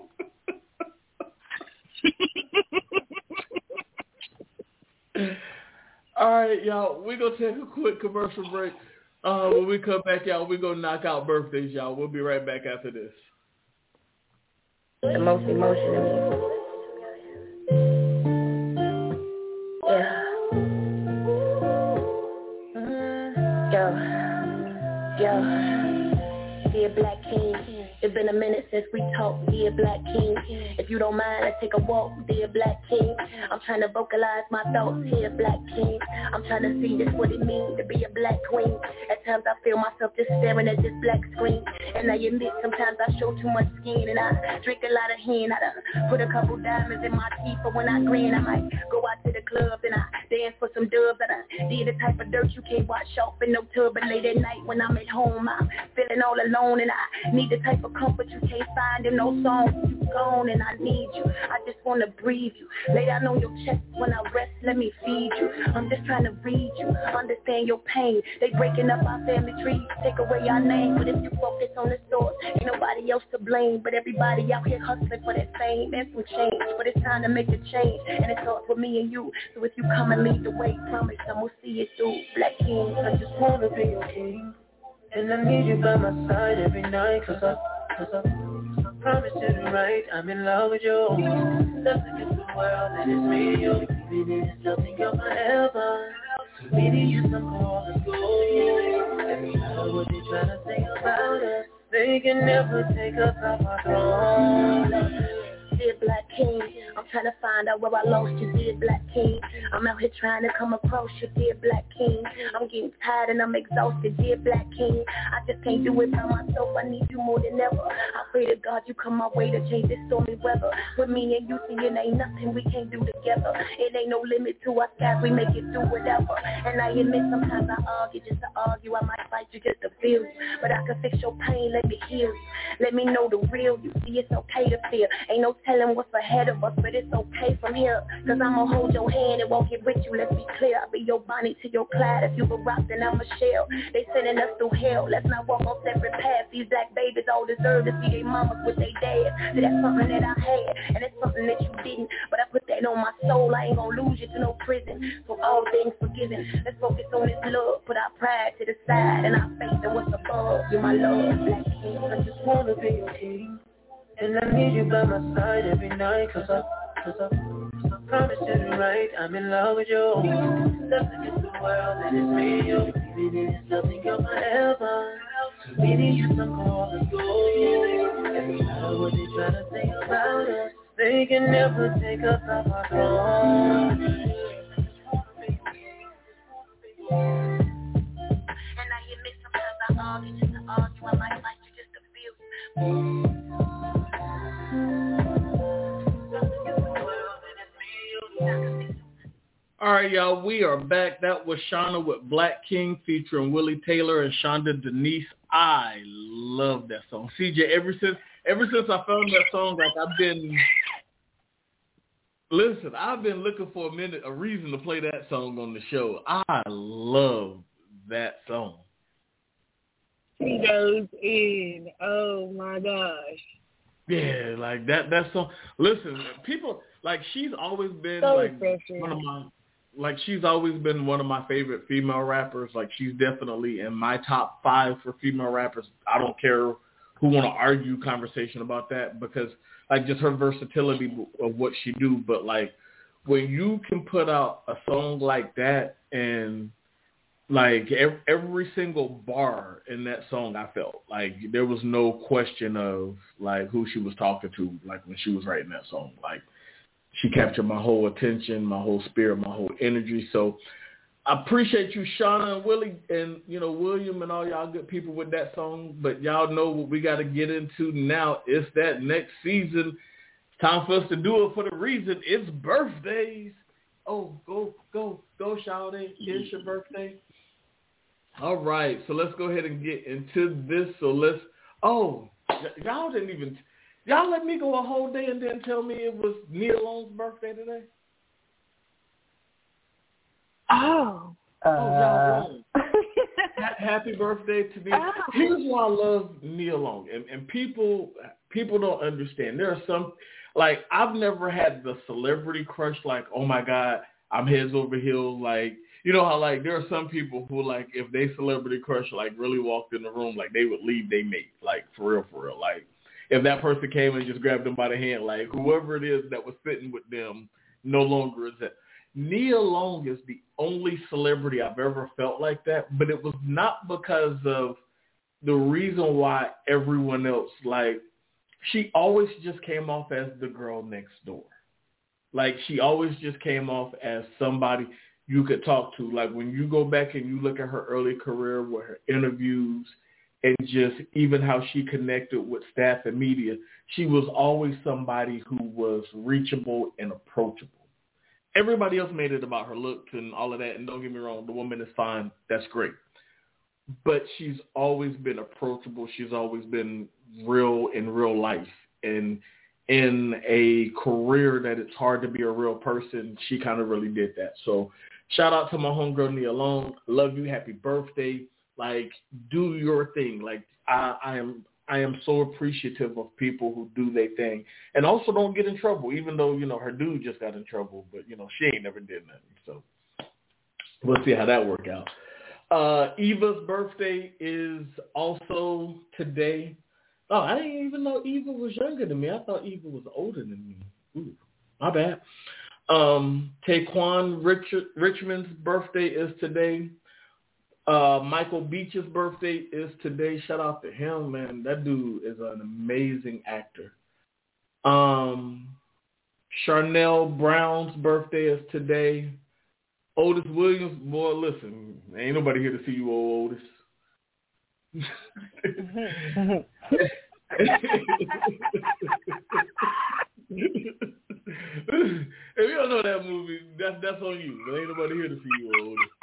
All right, y'all. We're going to take a quick commercial break. Uh, when we come back, y'all, we're going to knock out birthdays, y'all. We'll be right back after this. The most emotional. Yeah. a minute since we talked, dear Black King. If you don't mind, let's take a walk, dear Black King. I'm trying to vocalize my thoughts here, Black King. I'm trying to see just what it means to be a black queen. At times I feel myself just staring at this black screen. And I admit sometimes I show too much skin. And I drink a lot of hen. I done put a couple diamonds in my teeth. But when I grin, I might go out to the club and I dance for some dubs. I done did the type of dirt you can't wash off in no tub. But late at night when I'm at home, I'm feeling all alone. And I need the type of comfort you can't find in no songs. You gone and I need you. I just want to breathe you. Lay down on your chest when I rest, let me feed you. I'm just trying to read you, understand your pain. They breaking up our family tree, take away our name. But if you focus on the source, ain't nobody else to blame. But everybody out here hustling for that fame and some change. But it's time to make a change, and it starts with me and you. So if you come and lead the way, promise I'm gonna see it through. Black King, I just wanna be your king, and I need you by my side every night. Cause I, cause I, I promise to do right, I'm in love with you. Nothing in the world that is me and you. Even if it's nothing else I ever. So maybe you some more to go. Let me know what they trying to say about us. They can never take us off our throne. Dear Black King, I'm trying to find out where I lost you, dear Black King. I'm out here trying to come across you, dear Black King. I'm getting tired and I'm exhausted, dear Black King. I just can't do it by myself, I need you more than ever. I pray to God you come my way to change this stormy weather. With me and you, see it ain't nothing we can't do together. It ain't no limit to our skies, we make it through whatever. And I admit sometimes I argue just to argue. I might fight you just to feel you, but I can fix your pain, let me heal you. Let me know the real you, see it's okay to feel. Ain't no telling what's ahead of us, but it's okay from here. Cause I'ma hold your hand and walk it with you, let's be clear. I'll be your Bonnie to your Clyde. If you a rock, then I'm a shell. They sending us through hell, let's not walk on separate paths. These black babies all deserve to see their mamas with their dads. So that's something that I had, and it's something that you didn't. But I put that on my soul, I ain't gonna lose you to no prison. So all things forgiven, let's focus on this love. Put our pride to the side and our faith in what's above. You're my love, Black King. I just wanna be your king, and I need you by my side every night. Cause I, cause I, I promise to do right, I'm in love with you. Nothing in the world that is me and you. Even if it's nothing else I ever. So maybe you some more to go. Let me know what they trying to say about us. They can never take us off our throne. And I admit sometimes I argue just to argue. I might fight you just to feel. All right, y'all, we are back. That was Shauna with Black King featuring Willie Taylor and Shonda Denise. I love that song. C J, ever since ever since I found that song, like I've been, listen, I've been looking for a minute, a reason to play that song on the show. I love that song. She goes in. Oh, my gosh. Yeah, like that, that song. Listen, people, like she's always been So like refreshing. one of my, like she's always been one of my favorite female rappers. Like she's definitely in my top five for female rappers. I don't care who want to argue conversation about that because like just her versatility of what she do. But like when you can put out a song like that and like every, every single bar in that song, I felt like there was no question of like who she was talking to. Like when she was writing that song, like she captured my whole attention, my whole spirit, my whole energy. So I appreciate you, Shauna and Willie, and you know William and all y'all good people with that song. But y'all know what we got to get into now. It's that next season. It's time for us to do it for the reason it's birthdays. Oh, go, go, go, Shauna! It's your birthday. All right, so let's go ahead and get into this. So let's, oh, y- y'all didn't even, y'all let me go a whole day and then tell me it was Nia Long's birthday today? Oh. Uh, oh, y'all wrong. Ha- Happy birthday to Nia. Oh. Here's why I love Nia Long, and, and people, people don't understand. There are some, like, I've never had the celebrity crush, like, oh my God, I'm heads over heels, like, you know how, like, there are some people who, like, if they celebrity crush, like, really walked in the room, like, they would leave they mate, like, for real, for real. Like, if that person came and just grabbed them by the hand, like, whoever it is that was sitting with them no longer is that. Nia Long is the only celebrity I've ever felt like that, but it was not because of the reason why everyone else, like, she always just came off as the girl next door. Like, she always just came off as somebody you could talk to. Like, when you go back and you look at her early career with her interviews and just even how she connected with staff and media, she was always somebody who was reachable and approachable. Everybody else made it about her looks and all of that, and don't get me wrong, the woman is fine. That's great. But she's always been approachable. She's always been real in real life. And in a career that it's hard to be a real person, she kind of really did that. So shout out to my homegirl, Nia Long. Love you. Happy birthday. Like, do your thing. Like, I, I am I am so appreciative of people who do their thing. And also don't get in trouble, even though, you know, her dude just got in trouble. But, you know, she ain't never did nothing. So we'll see how that work out. Uh, Eva's birthday is also today. Oh, I didn't even know Eva was younger than me. I thought Eva was older than me. Ooh, my bad. Um, Taquan Richard, Richmond's birthday is today. Uh, Michael Beach's birthday is today. Shout out to him, man. That dude is an amazing actor. Um, Charnel Brown's birthday is today. Otis Williams, boy, listen, ain't nobody here to see you, old Otis. If you don't know that movie, that's that's on you. There ain't nobody here to see you, old Otis.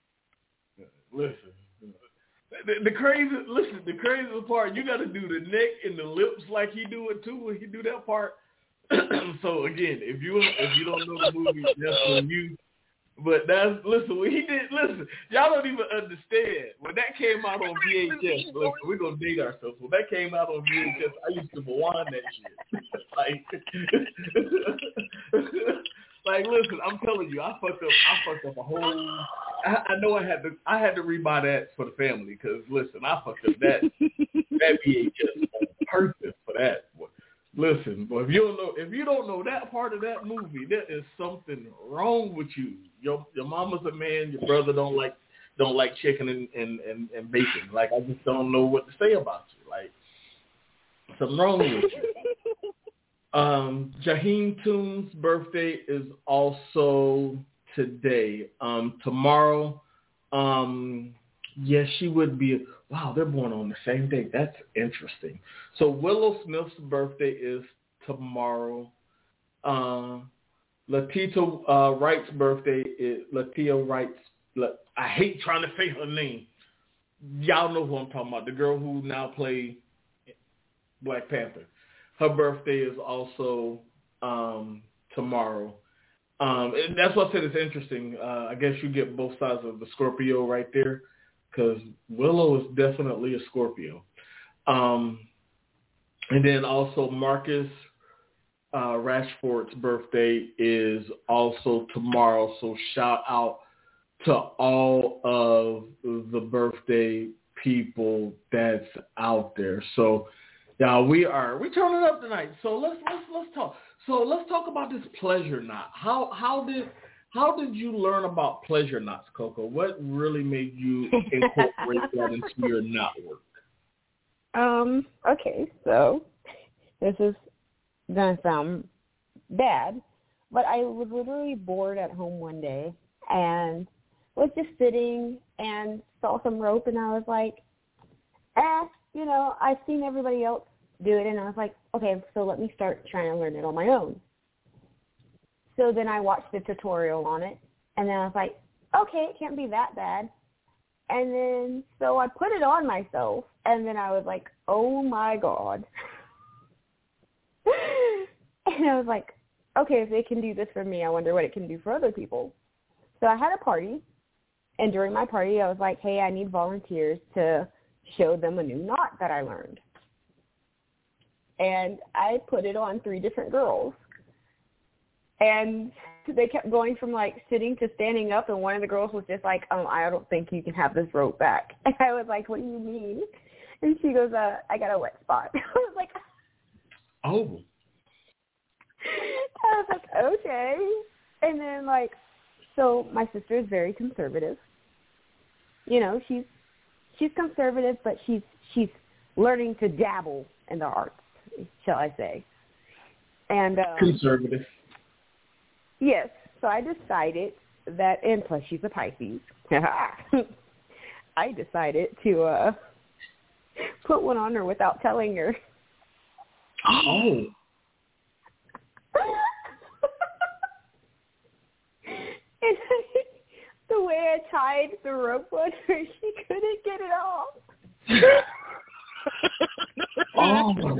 Listen, the, the crazy, listen, the craziest part, you got to do the neck and the lips like he do it too when he do that part. So again, if you if you don't know the movie, that's on you. But that's, listen, when he did, listen, y'all don't even understand. When that came out on V H S, listen, we're going to date ourselves. When that came out on V H S, I used to rewind that shit. like, like, listen, I'm telling you, I fucked up, I fucked up a whole, I, I know I had to, I had to rebuy that for the family, because, listen, I fucked up that, that V H S on purpose for that. Listen, but if you don't know, if you don't know that part of that movie, there is something wrong with you. Your your mama's a man. Your brother don't like don't like chicken and, and, and, and bacon. Like, I just don't know what to say about you. Like, something wrong with you. um, Jaheim Toon's birthday is also today. Um, tomorrow, um, yes, she would be. Wow, they're born on the same day. That's interesting. So Willow Smith's birthday is tomorrow. Uh, Latita uh, Wright's birthday is Latia Wright's. I hate trying to say her name. Y'all know who I'm talking about. The girl who now plays Black Panther. Her birthday is also um, tomorrow. Um, and that's what I said it's interesting. Uh, I guess you get both sides of the Scorpio right there, because Willow is definitely a Scorpio. Um, and then also Marcus uh, Rashford's birthday is also tomorrow. So shout out to all of the birthday people that's out there. So yeah, we are we turning up tonight. So let's let's let's talk. So let's talk about this pleasure knot. How how did How did you learn about pleasure knots, Coco? What really made you incorporate that into your knot work? Um, okay, so this is going to sound bad, but I was literally bored at home one day and was just sitting and saw some rope, and I was like, eh, you know, I've seen everybody else do it, and I was like, okay, so let me start trying to learn it on my own. So then I watched the tutorial on it, and then I was like, okay, it can't be that bad. And then, so I put it on myself, and then I was like, oh, my God. And I was like, okay, if it can do this for me, I wonder what it can do for other people. So I had a party, and during my party, I was like, hey, I need volunteers to show them a new knot that I learned. And I put it on three different girls. And they kept going from, like, sitting to standing up, and one of the girls was just like, um, I don't think you can have this rope back. And I was like, what do you mean? And she goes, uh, I got a wet spot. I was like, oh. I was like, okay. And then, like, so my sister is very conservative. You know, she's she's conservative, but she's she's learning to dabble in the arts. shall I say. And um, conservative. Yes. So I decided that, and plus she's a Pisces. I decided to uh, put one on her without telling her. Oh. And the way I tied the rope on her, she couldn't get it off. Oh.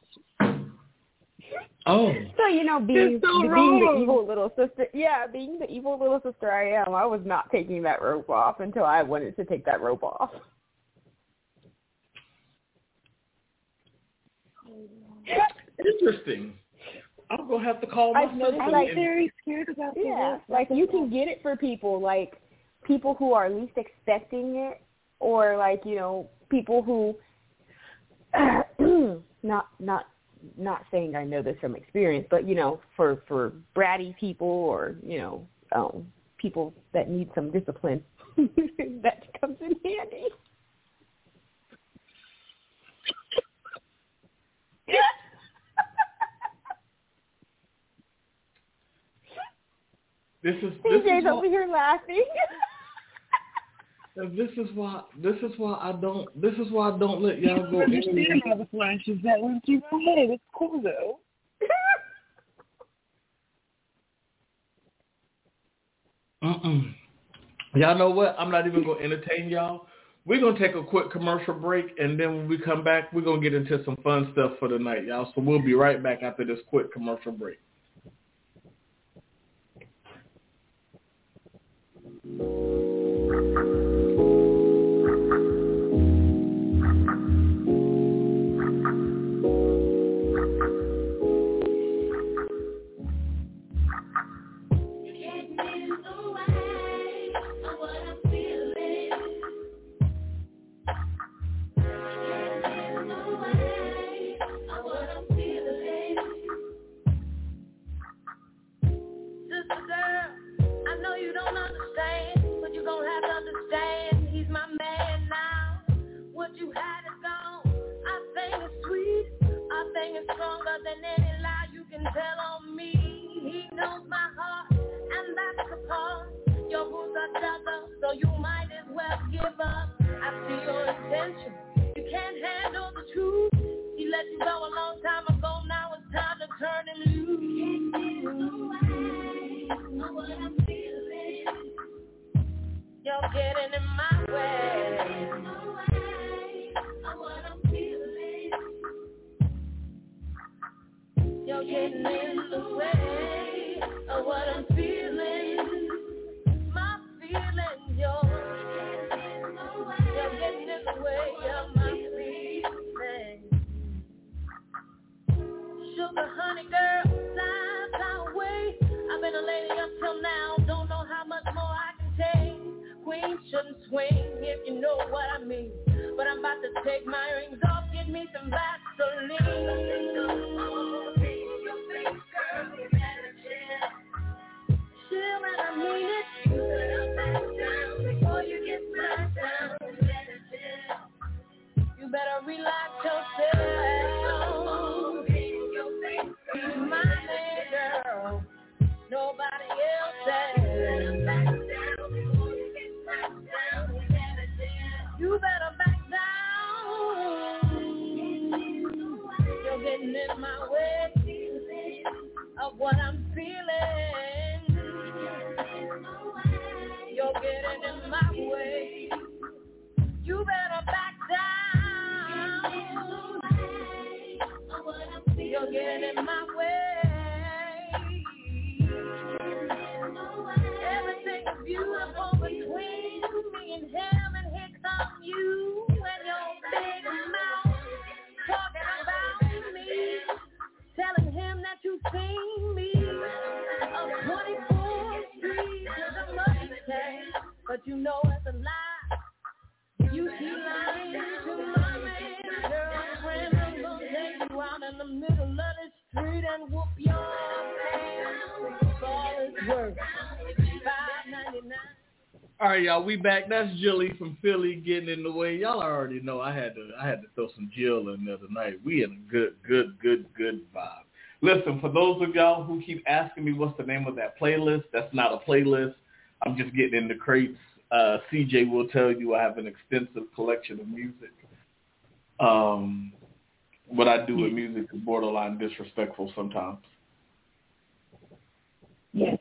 Oh. So, you know, being, so being wrong. the evil little sister, yeah, being the evil little sister I am, I was not taking that rope off until I wanted to take that rope off. Interesting. I'm going to have to call my I've noticed, sister. like, and- very scared about the Yeah, rope. like you can get it for people, like people who are least expecting it, or like, you know, people who, not, not, not saying I know this from experience, but, you know, for, for bratty people or, you know, um, people that need some discipline, that comes in handy. This is this T J's is over why, here laughing. this is why this is why I don't this is why I don't let y'all go understand in. all the flashes that went through my head. It's cool though. Mm-mm. Y'all know what? I'm not even going to entertain y'all. We're going to take a quick commercial break, and then when we come back, we're going to get into some fun stuff for the night, y'all. So we'll be right back after this quick commercial break. All right, y'all, we back. That's Jilly from Philly getting in the way. Y'all already know I had to I had to throw some Jill in there tonight. We in a good, good, good, good vibe. Listen, for those of y'all who keep asking me what's the name of that playlist, that's not a playlist. I'm just getting in the crates. Uh, C J will tell you I have an extensive collection of music. Um, what I do with music is borderline disrespectful sometimes. Yes.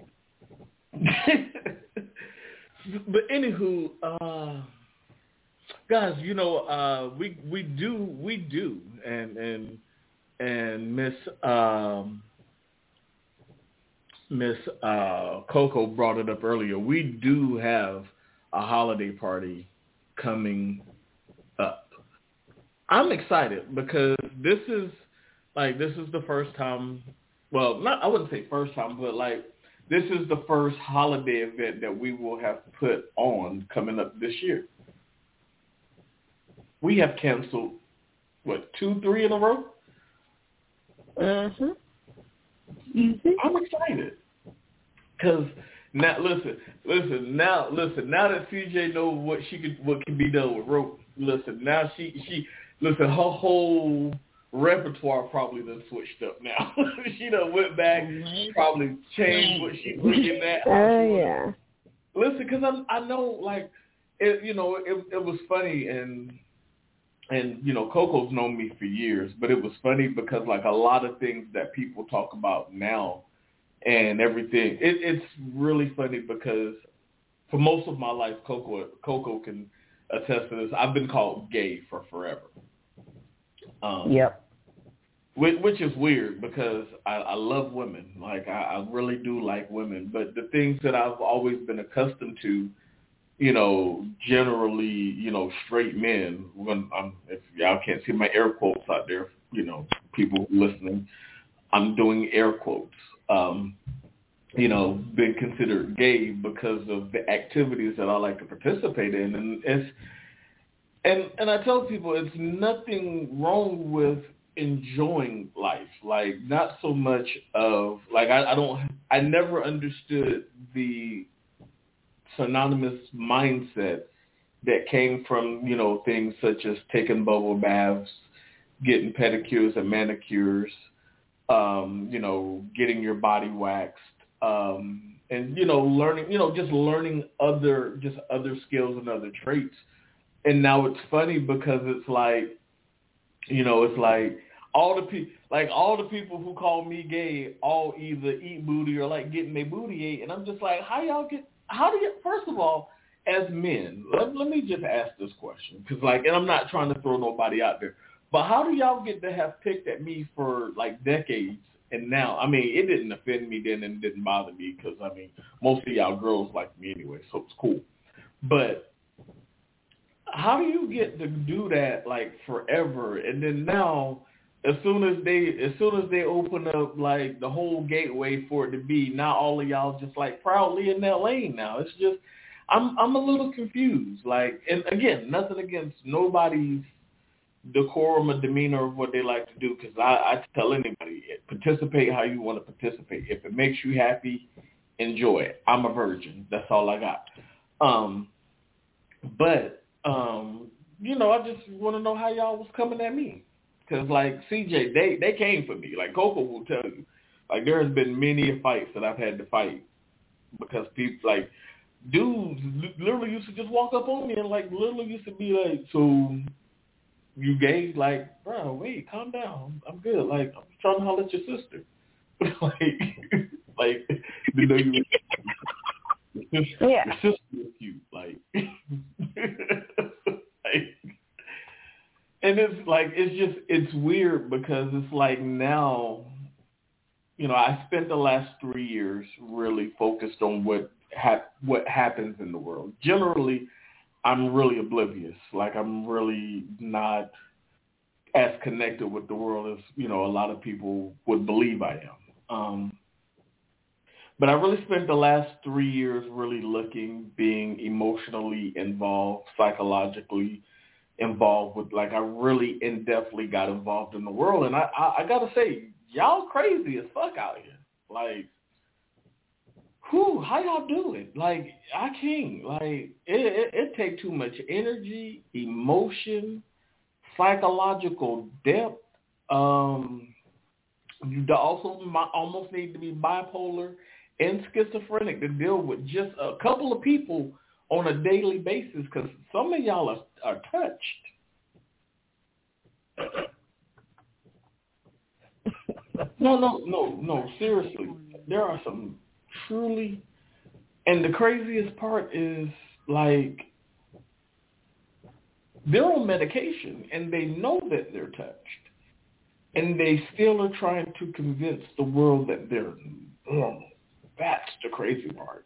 But anywho, uh, guys, you know, uh, we we do we do, and and and Miss um, Miss uh, Coco brought it up earlier. We do have a holiday party coming up. I'm excited because this is like this is the first time. Well, not I wouldn't say first time, but like. This is the first holiday event that we will have put on coming up this year. We have canceled, what, two, three in a row? Uh-huh. Mm-hmm. I'm excited. Because now, listen, listen, now, listen, now that C J knows what she could, what can be done with rope, listen, now she, she, listen, her whole repertoire probably done switched up now. She done went back, probably changed what she looking at. Oh, yeah. Listen, because I I know, like, it, you know, it it was funny, and, and you know, Coco's known me for years, but it was funny because, like, a lot of things that people talk about now and everything, it, it's really funny because for most of my life, Coco, Coco can attest to this, I've been called gay for forever. Um, yep. Which, which is weird because I, I love women. Like, I, I really do like women. But the things that I've always been accustomed to, you know, generally, you know, straight men, when I'm, if y'all can't see my air quotes out there, you know, people listening, I'm doing air quotes, um, you know, been considered gay because of the activities that I like to participate in. And it's, and, and I tell people it's nothing wrong with enjoying life, like not so much of like I, I don't I never understood the synonymous mindset that came from, you know, things such as taking bubble baths, getting pedicures and manicures, um, you know, getting your body waxed, um, and you know, learning, you know, just learning other just other skills and other traits. And now it's funny because it's like, you know, it's like all the people, like all the people who call me gay, all either eat booty or like getting their booty ate, and I'm just like, how y'all get? How do you? First of all, as men, let, let me just ask this question, because like, and I'm not trying to throw nobody out there, but how do y'all get to have picked at me for like decades, and now, I mean, it didn't offend me then and didn't bother me because I mean, most of y'all girls like me anyway, so it's cool, but how do you get to do that like forever, and then now? As soon as they, as soon as they open up like the whole gateway for it to be, now all of y'all just like proudly in that lane. Now it's just, I'm, I'm a little confused. Like, and again, nothing against nobody's decorum or demeanor of what they like to do, because I, I tell anybody, participate how you want to participate. If it makes you happy, enjoy it. I'm a virgin. That's all I got. Um, but um, you know, I just want to know how y'all was coming at me. Because, like, C J, they, they came for me. Like, Coco will tell you. Like, there has been many fights that I've had to fight because people, like, dudes literally used to just walk up on me and, like, literally used to be like, so you gay? Like, bro, wait, calm down. I'm good. Like, I'm trying to holler at your sister. like, like, you know, you your, yeah. your sister is cute. Like, like, and it's like, it's just, it's weird because it's like now, you know, I spent the last three years really focused on what hap- what happens in the world. Generally, I'm really oblivious. Like, I'm really not as connected with the world as, you know, a lot of people would believe I am. Um, but I really spent the last three years really looking, being emotionally involved, psychologically involved with, like, I really in-depthly got involved in the world. And I, I, I got to say, y'all crazy as fuck out here. Like, whew, how y'all do it? Like, I can't. Like, it, it, it takes too much energy, emotion, psychological depth. Um, you also mi- almost need to be bipolar and schizophrenic to deal with just a couple of people on a daily basis, because some of y'all are, are touched. No, no, no, no, seriously. There are some truly, and the craziest part is, like, they're on medication and they know that they're touched, and they still are trying to convince the world that they're normal. That's the crazy part.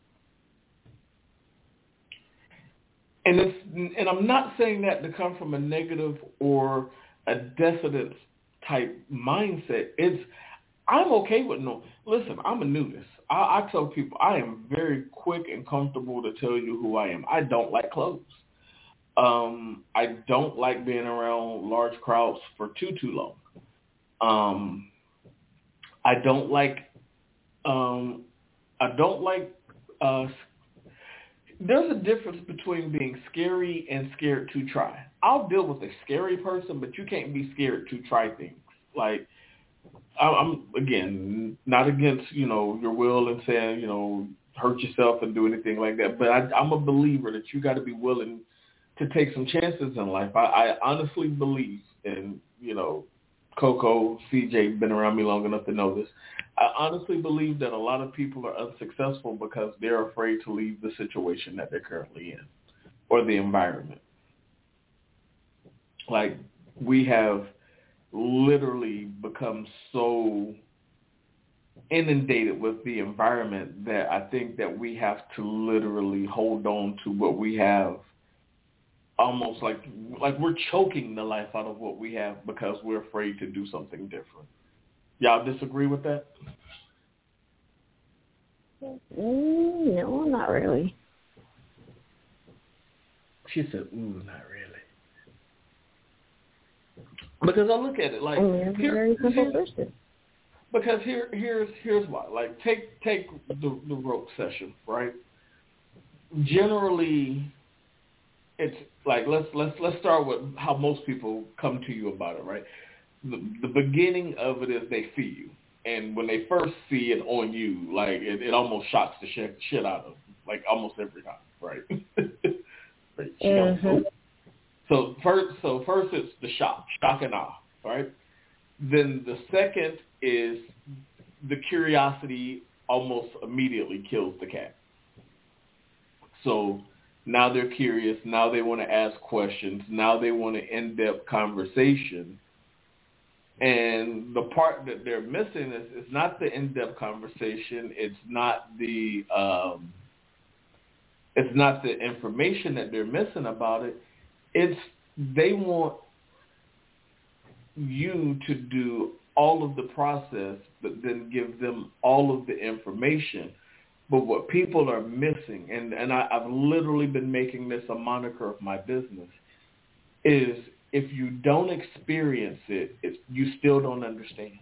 And it's, and I'm not saying that to come from a negative or a decadent type mindset. It's, I'm okay with no. Listen, I'm a nudist. I, I tell people I am very quick and comfortable to tell you who I am. I don't like clothes. Um, I don't like being around large crowds for too, too long. Um, I don't like, um, I don't like, uh, there's a difference between being scary and scared to try. I'll deal with a scary person, but you can't be scared to try things. Like, I'm, again, not against, you know, your will and saying, you know, hurt yourself and do anything like that. But I, I'm a believer that you got to be willing to take some chances in life. I, I honestly believe, and, you know, Coco, C J, been around me long enough to know this. I honestly believe that a lot of people are unsuccessful because they're afraid to leave the situation that they're currently in or the environment. Like, we have literally become so inundated with the environment that I think that we have to literally hold on to what we have, almost like like we're choking the life out of what we have because we're afraid to do something different. Y'all disagree with that? Mm, no, not really. She said, ooh, not really. Because I look at it like, I'm a here, very simple here, person. because here, here's here's why. Like, take take the the rope session, right? Generally, it's like let's let's let's start with how most people come to you about it, right? The, the beginning of it is they see you, and when they first see it on you, like it, it almost shocks the shit, shit out of them, like almost every time, right? Right. Mm-hmm. So first, so first it's the shock, shock and awe, right? Then the second is the curiosity almost immediately kills the cat. So now they're curious. Now they want to ask questions. Now they want an in-depth conversation. And the part that they're missing is, is not the in-depth conversation. It's not the um, it's not the information that they're missing about it. It's they want you to do all of the process, but then give them all of the information. But what people are missing, and, and I, I've literally been making this a moniker of my business, is if you don't experience it, it's, you still don't understand.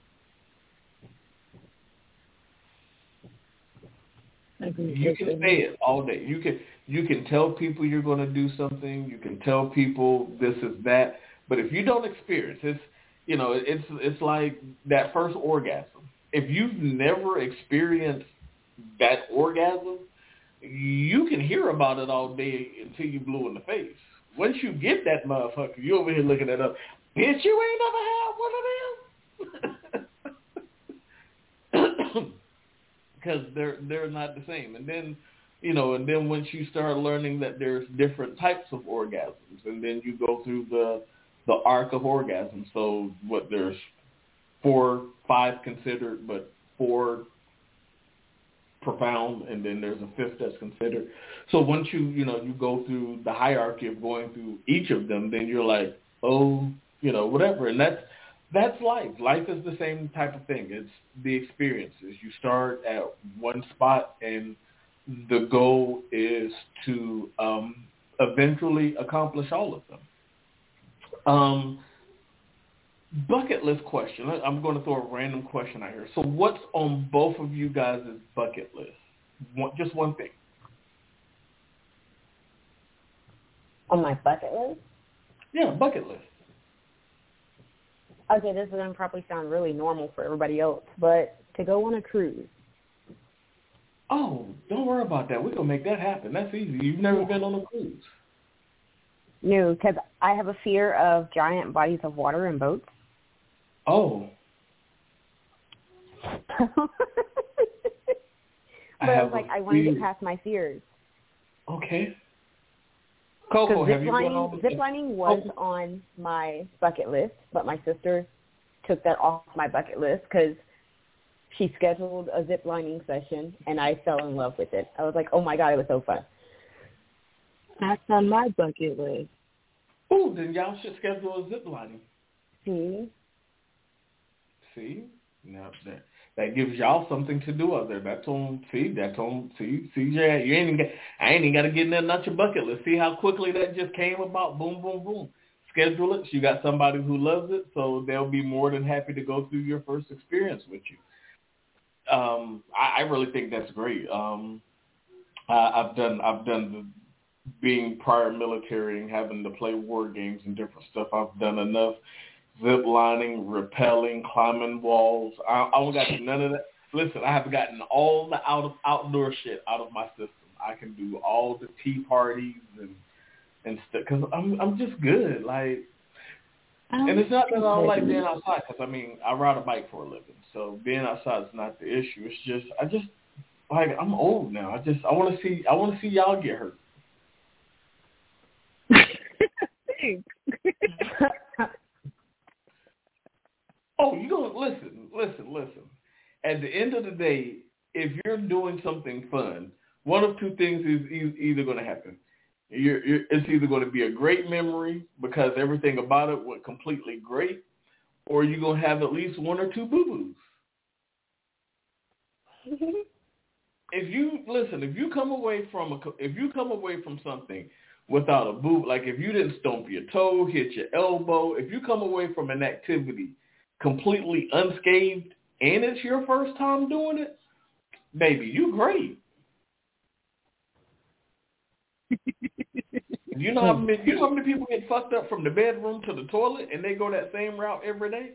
You can say it all day. You can you can tell people you're going to do something. You can tell people this is that. But if you don't experience it, it's, you know, it's it's like that first orgasm. If you've never experienced that orgasm, you can hear about it all day until you blue in the face. Once you get that motherfucker, you over here looking it up. Bitch, you ain't never had one of them. Because they're they're not the same. And then, you know, and then once you start learning that there's different types of orgasms, and then you go through the the arc of orgasms. So what there's four, five considered, but four profound, and then there's a fifth that's considered. So once you, you know, you go through the hierarchy of going through each of them, then you're like, oh, you know, whatever. And that's That's life. Life is the same type of thing. It's the experiences. You start at one spot, and the goal is to um, eventually accomplish all of them. Um, bucket list question. I'm going to throw a random question out here. So what's on both of you guys' bucket list? One, just one thing. On my bucket list? Yeah, bucket list. Okay, this is going to probably sound really normal for everybody else, but to go on a cruise. Oh, don't worry about that. We're going to make that happen. That's easy. You've never yeah. been on a cruise. No, because I have a fear of giant bodies of water and boats. Oh. But I, I was like, I want to get past my fears. Okay. Coco, have you gone on? Ziplining was oh. on my bucket list, but my sister took that off my bucket list because she scheduled a ziplining session, and I fell in love with it. I was like, oh, my God, it was so fun. That's on my bucket list. Oh, then y'all should schedule a ziplining. See? See? Now that that gives y'all something to do out there. That's on. See, that's on. See, see, you ain't even get, I ain't even got to get in there, not your bucket list. See how quickly that just came about. Boom, boom, boom. Schedule it. You got somebody who loves it, so they'll be more than happy to go through your first experience with you. Um, I, I really think that's great. Um, I, I've done. I've done the being prior military and having to play war games and different stuff. I've done enough. Zip lining, rappelling, climbing walls. I, I don't got none of that. Listen, I have gotten all the out of outdoor shit out of my system. I can do all the tea parties and and stuff because I'm I'm just good. Like, and it's not that I don't like being outside because I mean I ride a bike for a living, so being outside is not the issue. It's just I just like I'm old now. I just I want to see I want to see y'all get hurt. Thanks. Oh, you don't listen, listen, listen. At the end of the day, if you're doing something fun, one of two things is e- either going to happen. You're, you're, it's either going to be a great memory because everything about it went completely great, or you're going to have at least one or two boo-boos. If you listen, if you come away from a, if you come away from something without a boo, like if you didn't stomp your toe, hit your elbow, if you come away from an activity completely unscathed, and it's your first time doing it, baby, you great. you know how many you know how many people get fucked up from the bedroom to the toilet, and they go that same route every day?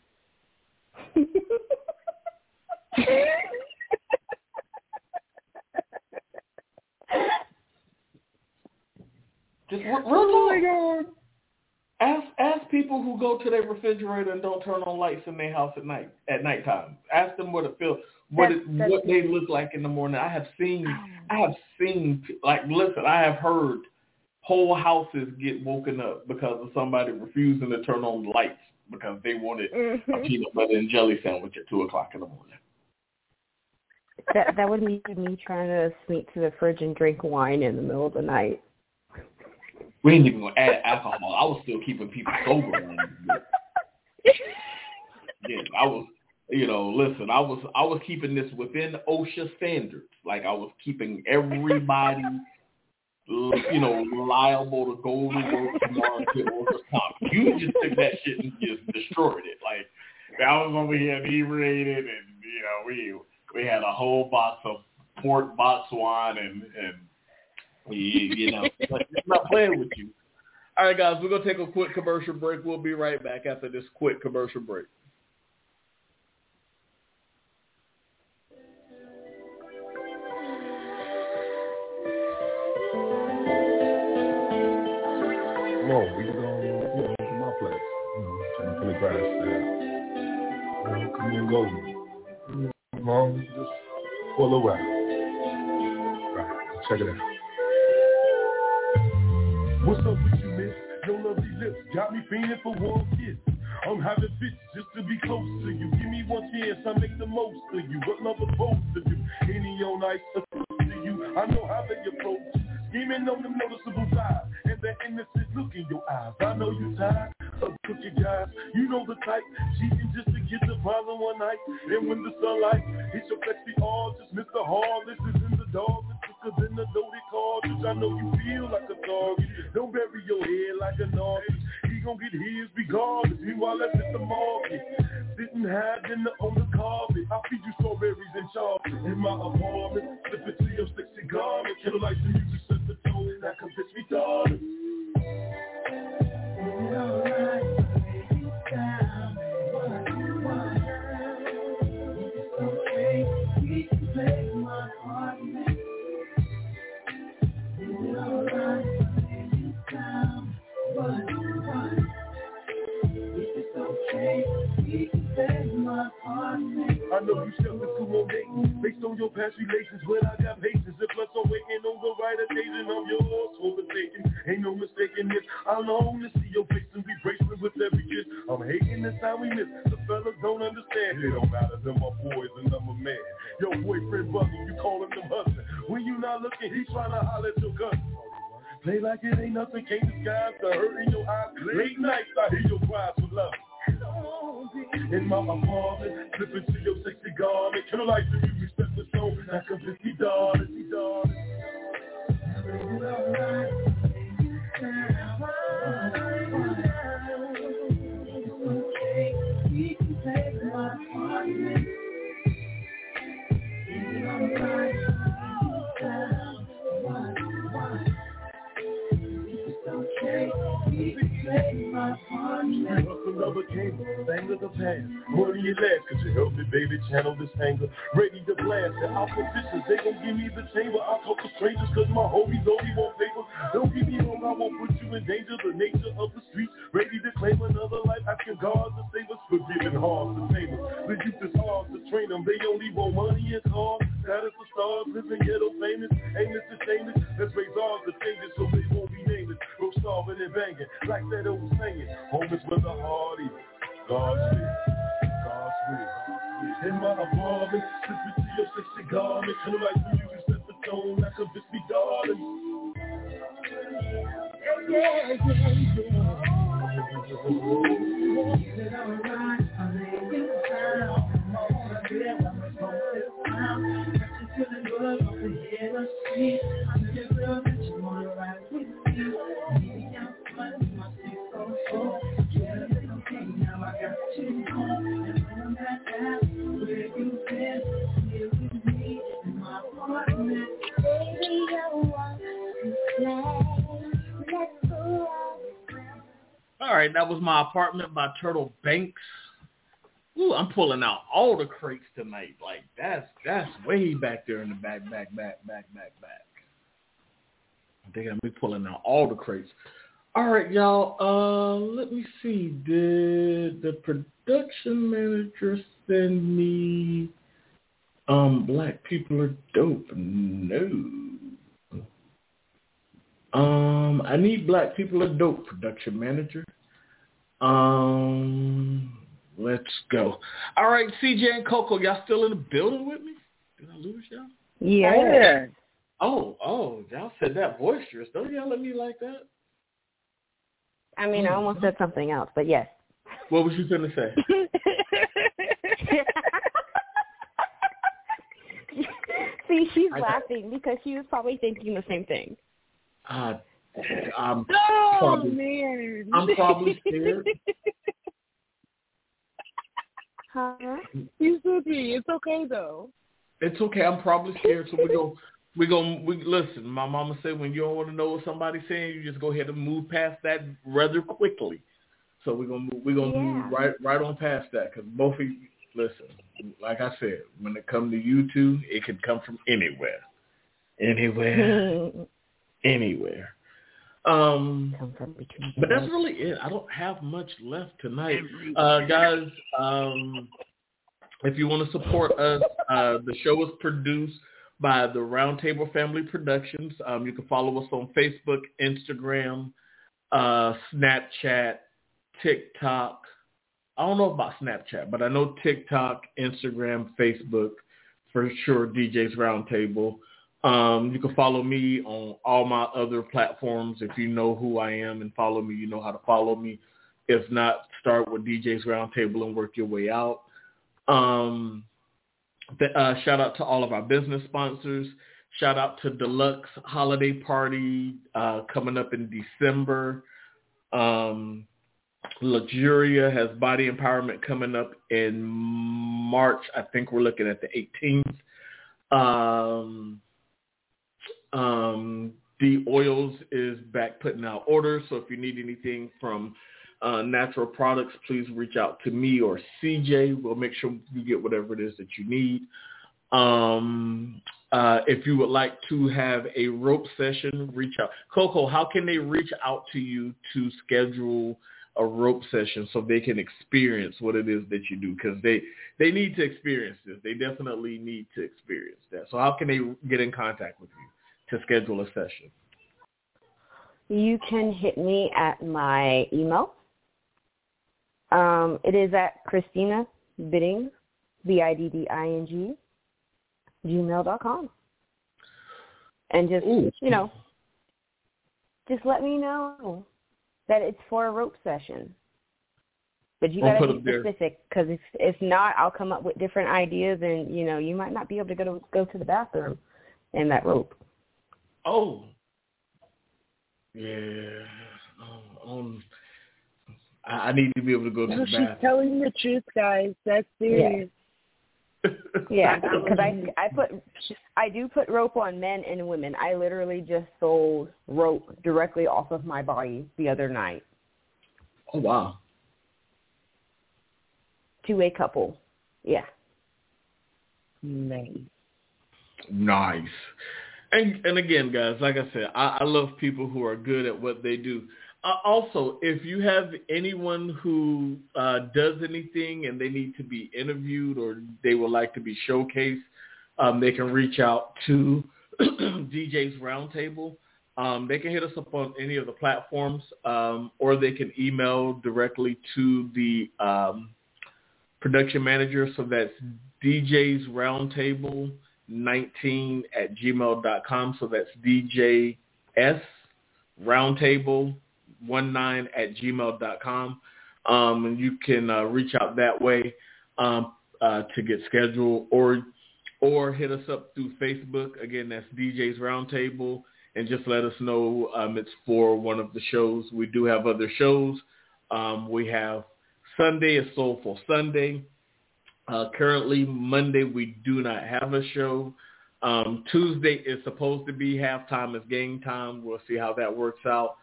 Just real oh my God. Ask ask people who go to their refrigerator and don't turn on lights in their house at night at nighttime. Ask them what it feels, what that's, it, that's, what they look like in the morning. I have seen, I have seen, like listen, I have heard whole houses get woken up because of somebody refusing to turn on the lights because they wanted mm-hmm. a peanut butter and jelly sandwich at two o'clock in the morning. That that would mean me trying to sneak to the fridge and drink wine in the middle of the night. We ain't even going to add alcohol. I was still keeping people sober. Yeah, I was, you know, listen, I was I was keeping this within OSHA standards. Like I was keeping everybody, you know, liable to go to work tomorrow and get workers' comp. You just took that shit and just destroyed it. Like, I was over here inebriated and, you know, we we had a whole box of port box wine and, and You, you know, I'm not playing with you. All right, guys, we're going to take a quick commercial break. We'll be right back after this quick commercial break. Come on, we can go you know, to my place. You know, turn to the grass there. You know, come on, go. Come on, just for a little while. Right, check it out. What's up with you, miss? Your lovely lips got me feeling for one kiss. I'm having fits just to be close to you. Give me one chance, I make the most of you. What love supposed to do? Any old night to you. I know how they approach. Scheming on them noticeable vibe and that innocent look in your eyes. I know you tired of cookie guys. You know the type. Cheating just to get the problem one night. And when the sunlight hits your flexi all, just miss the hall. This is in the dog. Cause in the loaded cartridge, I know you feel like a target. Don't bury your head like an artist. He gon' get his regardless. Meanwhile, that's at the market. Sitting high dinner on the carpet. I feed you strawberries and chocolate. In my apartment, slip into your sexy garment. Kill like the music set the tone. Now come kiss me, darling. It's alright, baby, down. It's okay, we can play my apartment. It's alright, baby, down. What, what? It's okay, we can play my apartment. I know you skeptical on dating, based on your past relations, but I got patience. If plus I'm waiting on the right occasion, I'm yours for the taking. Ain't no mistaking this. I long to see your face and be bracelet with every kiss. I'm hating the time we miss. The fellas don't understand. It don't matter, them my boys and I'm a man. Your boyfriend bugging, you call him them husband. When you not looking, he trying to holler at your cousin. Play like it ain't nothing, can't disguise the hurt in your eyes. Late nights, I hear your cries for love. In my apartment, slip into your sexy garment. Can I like the music step the tone? Now come kiss me, darling, me, darling. It's alright, it's okay, we can play my apartment. It's alright, it's okay, we can play my apartment. Another cable, thing of the past. Money you last, cause you helped me, baby, channel this anger. Ready to blast the oppositions, they gon' give me the chamber. I'll talk to strangers, cause my homies only want paper. Don't give me wrong, I won't put you in danger. The nature of the streets, ready to claim another life. Asking God to save us, forgiving hard to tame us. The youth is hard to train them, they only want money and cars. Status for stars, living ghetto famous. Aimless and shameless, let's raise ours to change it so they won't be nameless. Go starving and banging, like that old saying. Home is where the heart is. God's will, God's will. In my apartment, slip into your sexy garment. Kind of like the music set the tone. Now come kiss me, darling. Yeah, yeah, yeah, yeah. Is it alright? I lay you down. I wanna get one more time. Got you feeling good off the head of street. I know your girl that you wanna ride with me. Maybe I'm fun, my six oh four. Now I got you home, and on that app, where you been, here with me in my apartment. Baby, I want to play, let's go out. All right, that was My Apartment by Turtle Banks. Ooh, I'm pulling out all the crates tonight. Like, that's that's way back there in the back, back, back, back, back, back. They got me pulling out all the crates. All right, y'all. Uh, let me see. Did the production manager send me um, Black People Are Dope? No. Um, I need Black People Are Dope, production manager. Um, let's go. All right, C J and Coco, y'all still in the building with me? Did I lose y'all? Yeah. Oh, oh, y'all said that boisterous. Don't yell at me like that. I mean, I almost said something else, but yes. What was you going to say? See, she's I laughing got... because she was probably thinking the same thing. Uh, I'm, oh, probably, man. I'm probably scared. Huh? You should be. It's okay, though. It's okay. I'm probably scared, so we're going we gonna, we listen, my mama said when you don't want to know what somebody's saying, you just go ahead and move past that rather quickly. So we're going to we're gonna yeah. move right right on past that because both of you, listen, like I said, when it comes to you two, it can come from anywhere. Anywhere. anywhere. Um, but that's really it. I don't have much left tonight. Uh, guys, um, if you want to support us, uh, the show is produced by the Roundtable Family Productions. Um, you can follow us on Facebook, Instagram, uh, Snapchat, TikTok. I don't know about Snapchat, but I know TikTok, Instagram, Facebook, for sure, D J's Roundtable. Um, you can follow me on all my other platforms. If you know who I am and follow me, you know how to follow me. If not, start with D J's Roundtable and work your way out. Um, the, uh, shout out to all of our business sponsors. Shout out to Deluxe Holiday Party uh, coming up in December. Um, Luxuria has Body Empowerment coming up in March. I think we're looking at the eighteenth. Um, um, D Oils is back putting out orders. So if you need anything from uh, natural products, please reach out to me or C J. We'll make sure you get whatever it is that you need. Um, uh, if you would like to have a rope session, reach out. Coco, how can they reach out to you to schedule a rope session so they can experience what it is that you do? Because they, they need to experience this. They definitely need to experience that. So how can they get in contact with you to schedule a session? You can hit me at my email. Um, it is at Christina Bidding, B I D D I N G, gmail dot com. And just, Ooh. you know, just let me know that it's for a rope session. But you got to be specific, because if, if not, I'll come up with different ideas, and, you know, you might not be able to go to, go to the bathroom in that rope. Oh. Yeah. Um, um, I, I need to be able to go to no, the bathroom. She's telling the truth, guys. That's serious. Yeah, because I I put I do put rope on men and women. I literally just sold rope directly off of my body the other night. Oh wow! To a couple, yeah. Nice. Nice. And and again, guys, like I said, I, I love people who are good at what they do. Uh, also, if you have anyone who uh, does anything and they need to be interviewed or they would like to be showcased, um, they can reach out to D J's Roundtable. Um, they can hit us up on any of the platforms, um, or they can email directly to the um, production manager. So that's D J's Roundtable nineteen at gmail dot com. So that's D J S Roundtable one nine at gmail dot com. Um, and you can uh, reach out that way um, uh, to get scheduled, or or hit us up through Facebook. Again, that's D J's Roundtable, and just let us know um, it's for one of the shows. We do have other shows. Um, we have Sunday is Soulful Sunday. Uh, currently, Monday, we do not have a show. Um, Tuesday is supposed to be halftime is game time. We'll see how that works out.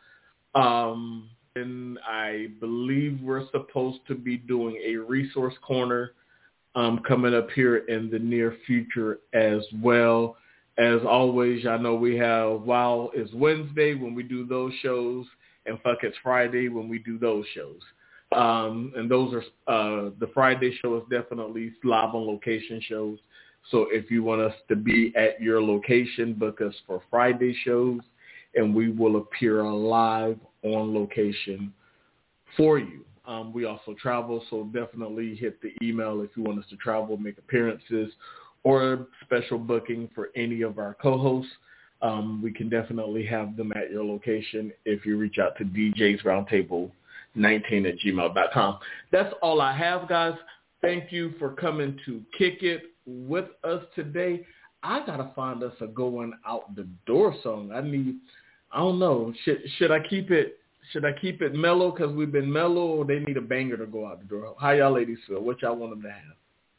Um, and I believe we're supposed to be doing a resource corner um, coming up here in the near future as well. As always, I know we have Wow is Wednesday when we do those shows, and Fuck It's Friday when we do those shows. Um, and those are uh, the Friday show is definitely live on location shows. So if you want us to be at your location, book us for Friday shows, and we will appear live on location for you. Um, we also travel, so definitely hit the email if you want us to travel, make appearances, or special booking for any of our co-hosts. Um, we can definitely have them at your location if you reach out to D J's Roundtable nineteen at gmail dot com. That's all I have, guys. Thank you for coming to Kick It with us today. I gotta find us a going out the door song. I need, I don't know. Should should I keep it? Should I keep it mellow because we've been mellow, or they need a banger to go out the door? How y'all ladies feel? What y'all want them to have?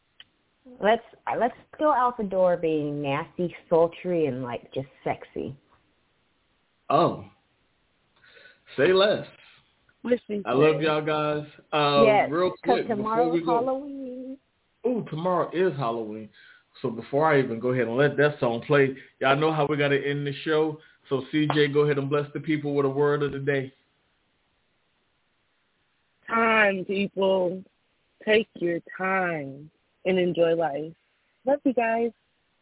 Let's let's go out the door being nasty, sultry, and like just sexy. Oh, say less. Listen, I love y'all guys. Uh, yes, real quick, tomorrow is go, Halloween. Oh, tomorrow is Halloween. So before I even go ahead and let that song play, y'all know how we got to end the show. So C J, go ahead and bless the people with a word of the day. Time, people. Take your time and enjoy life. Love you guys.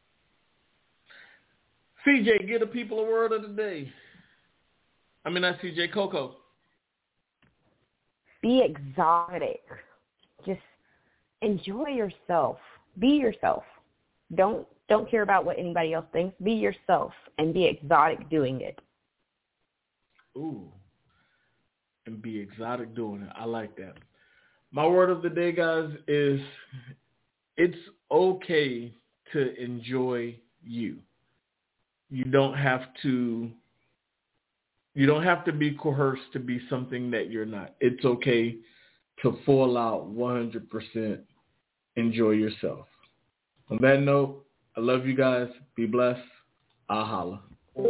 C J, give the people a word of the day. I mean, that's C J Coco. Be exotic. Just enjoy yourself. Be yourself. Don't don't care about what anybody else thinks. Be yourself and be exotic doing it. Ooh. And be exotic doing it. I like that. My word of the day, guys, is it's okay to enjoy you. You don't have to you don't have to be coerced to be something that you're not. It's okay to full out one hundred percent enjoy yourself. On that note, I love you guys. Be blessed. I'll holla.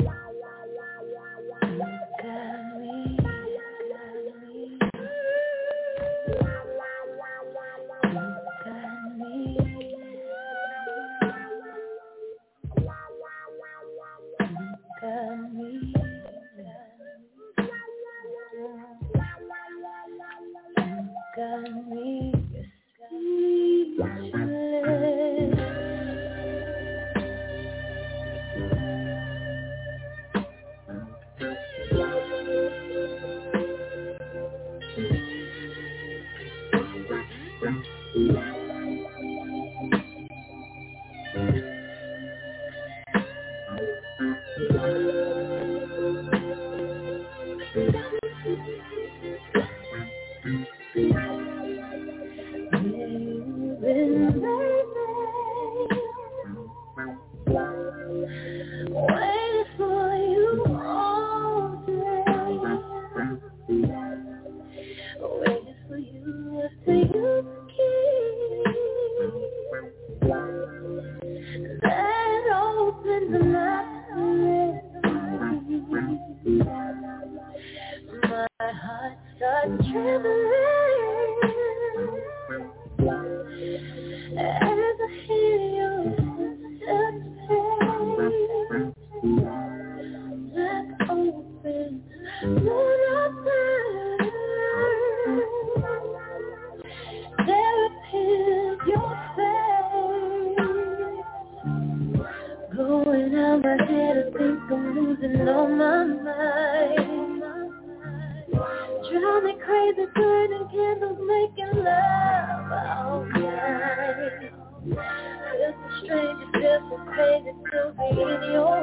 Got me Stranger, feel so crazy to be in your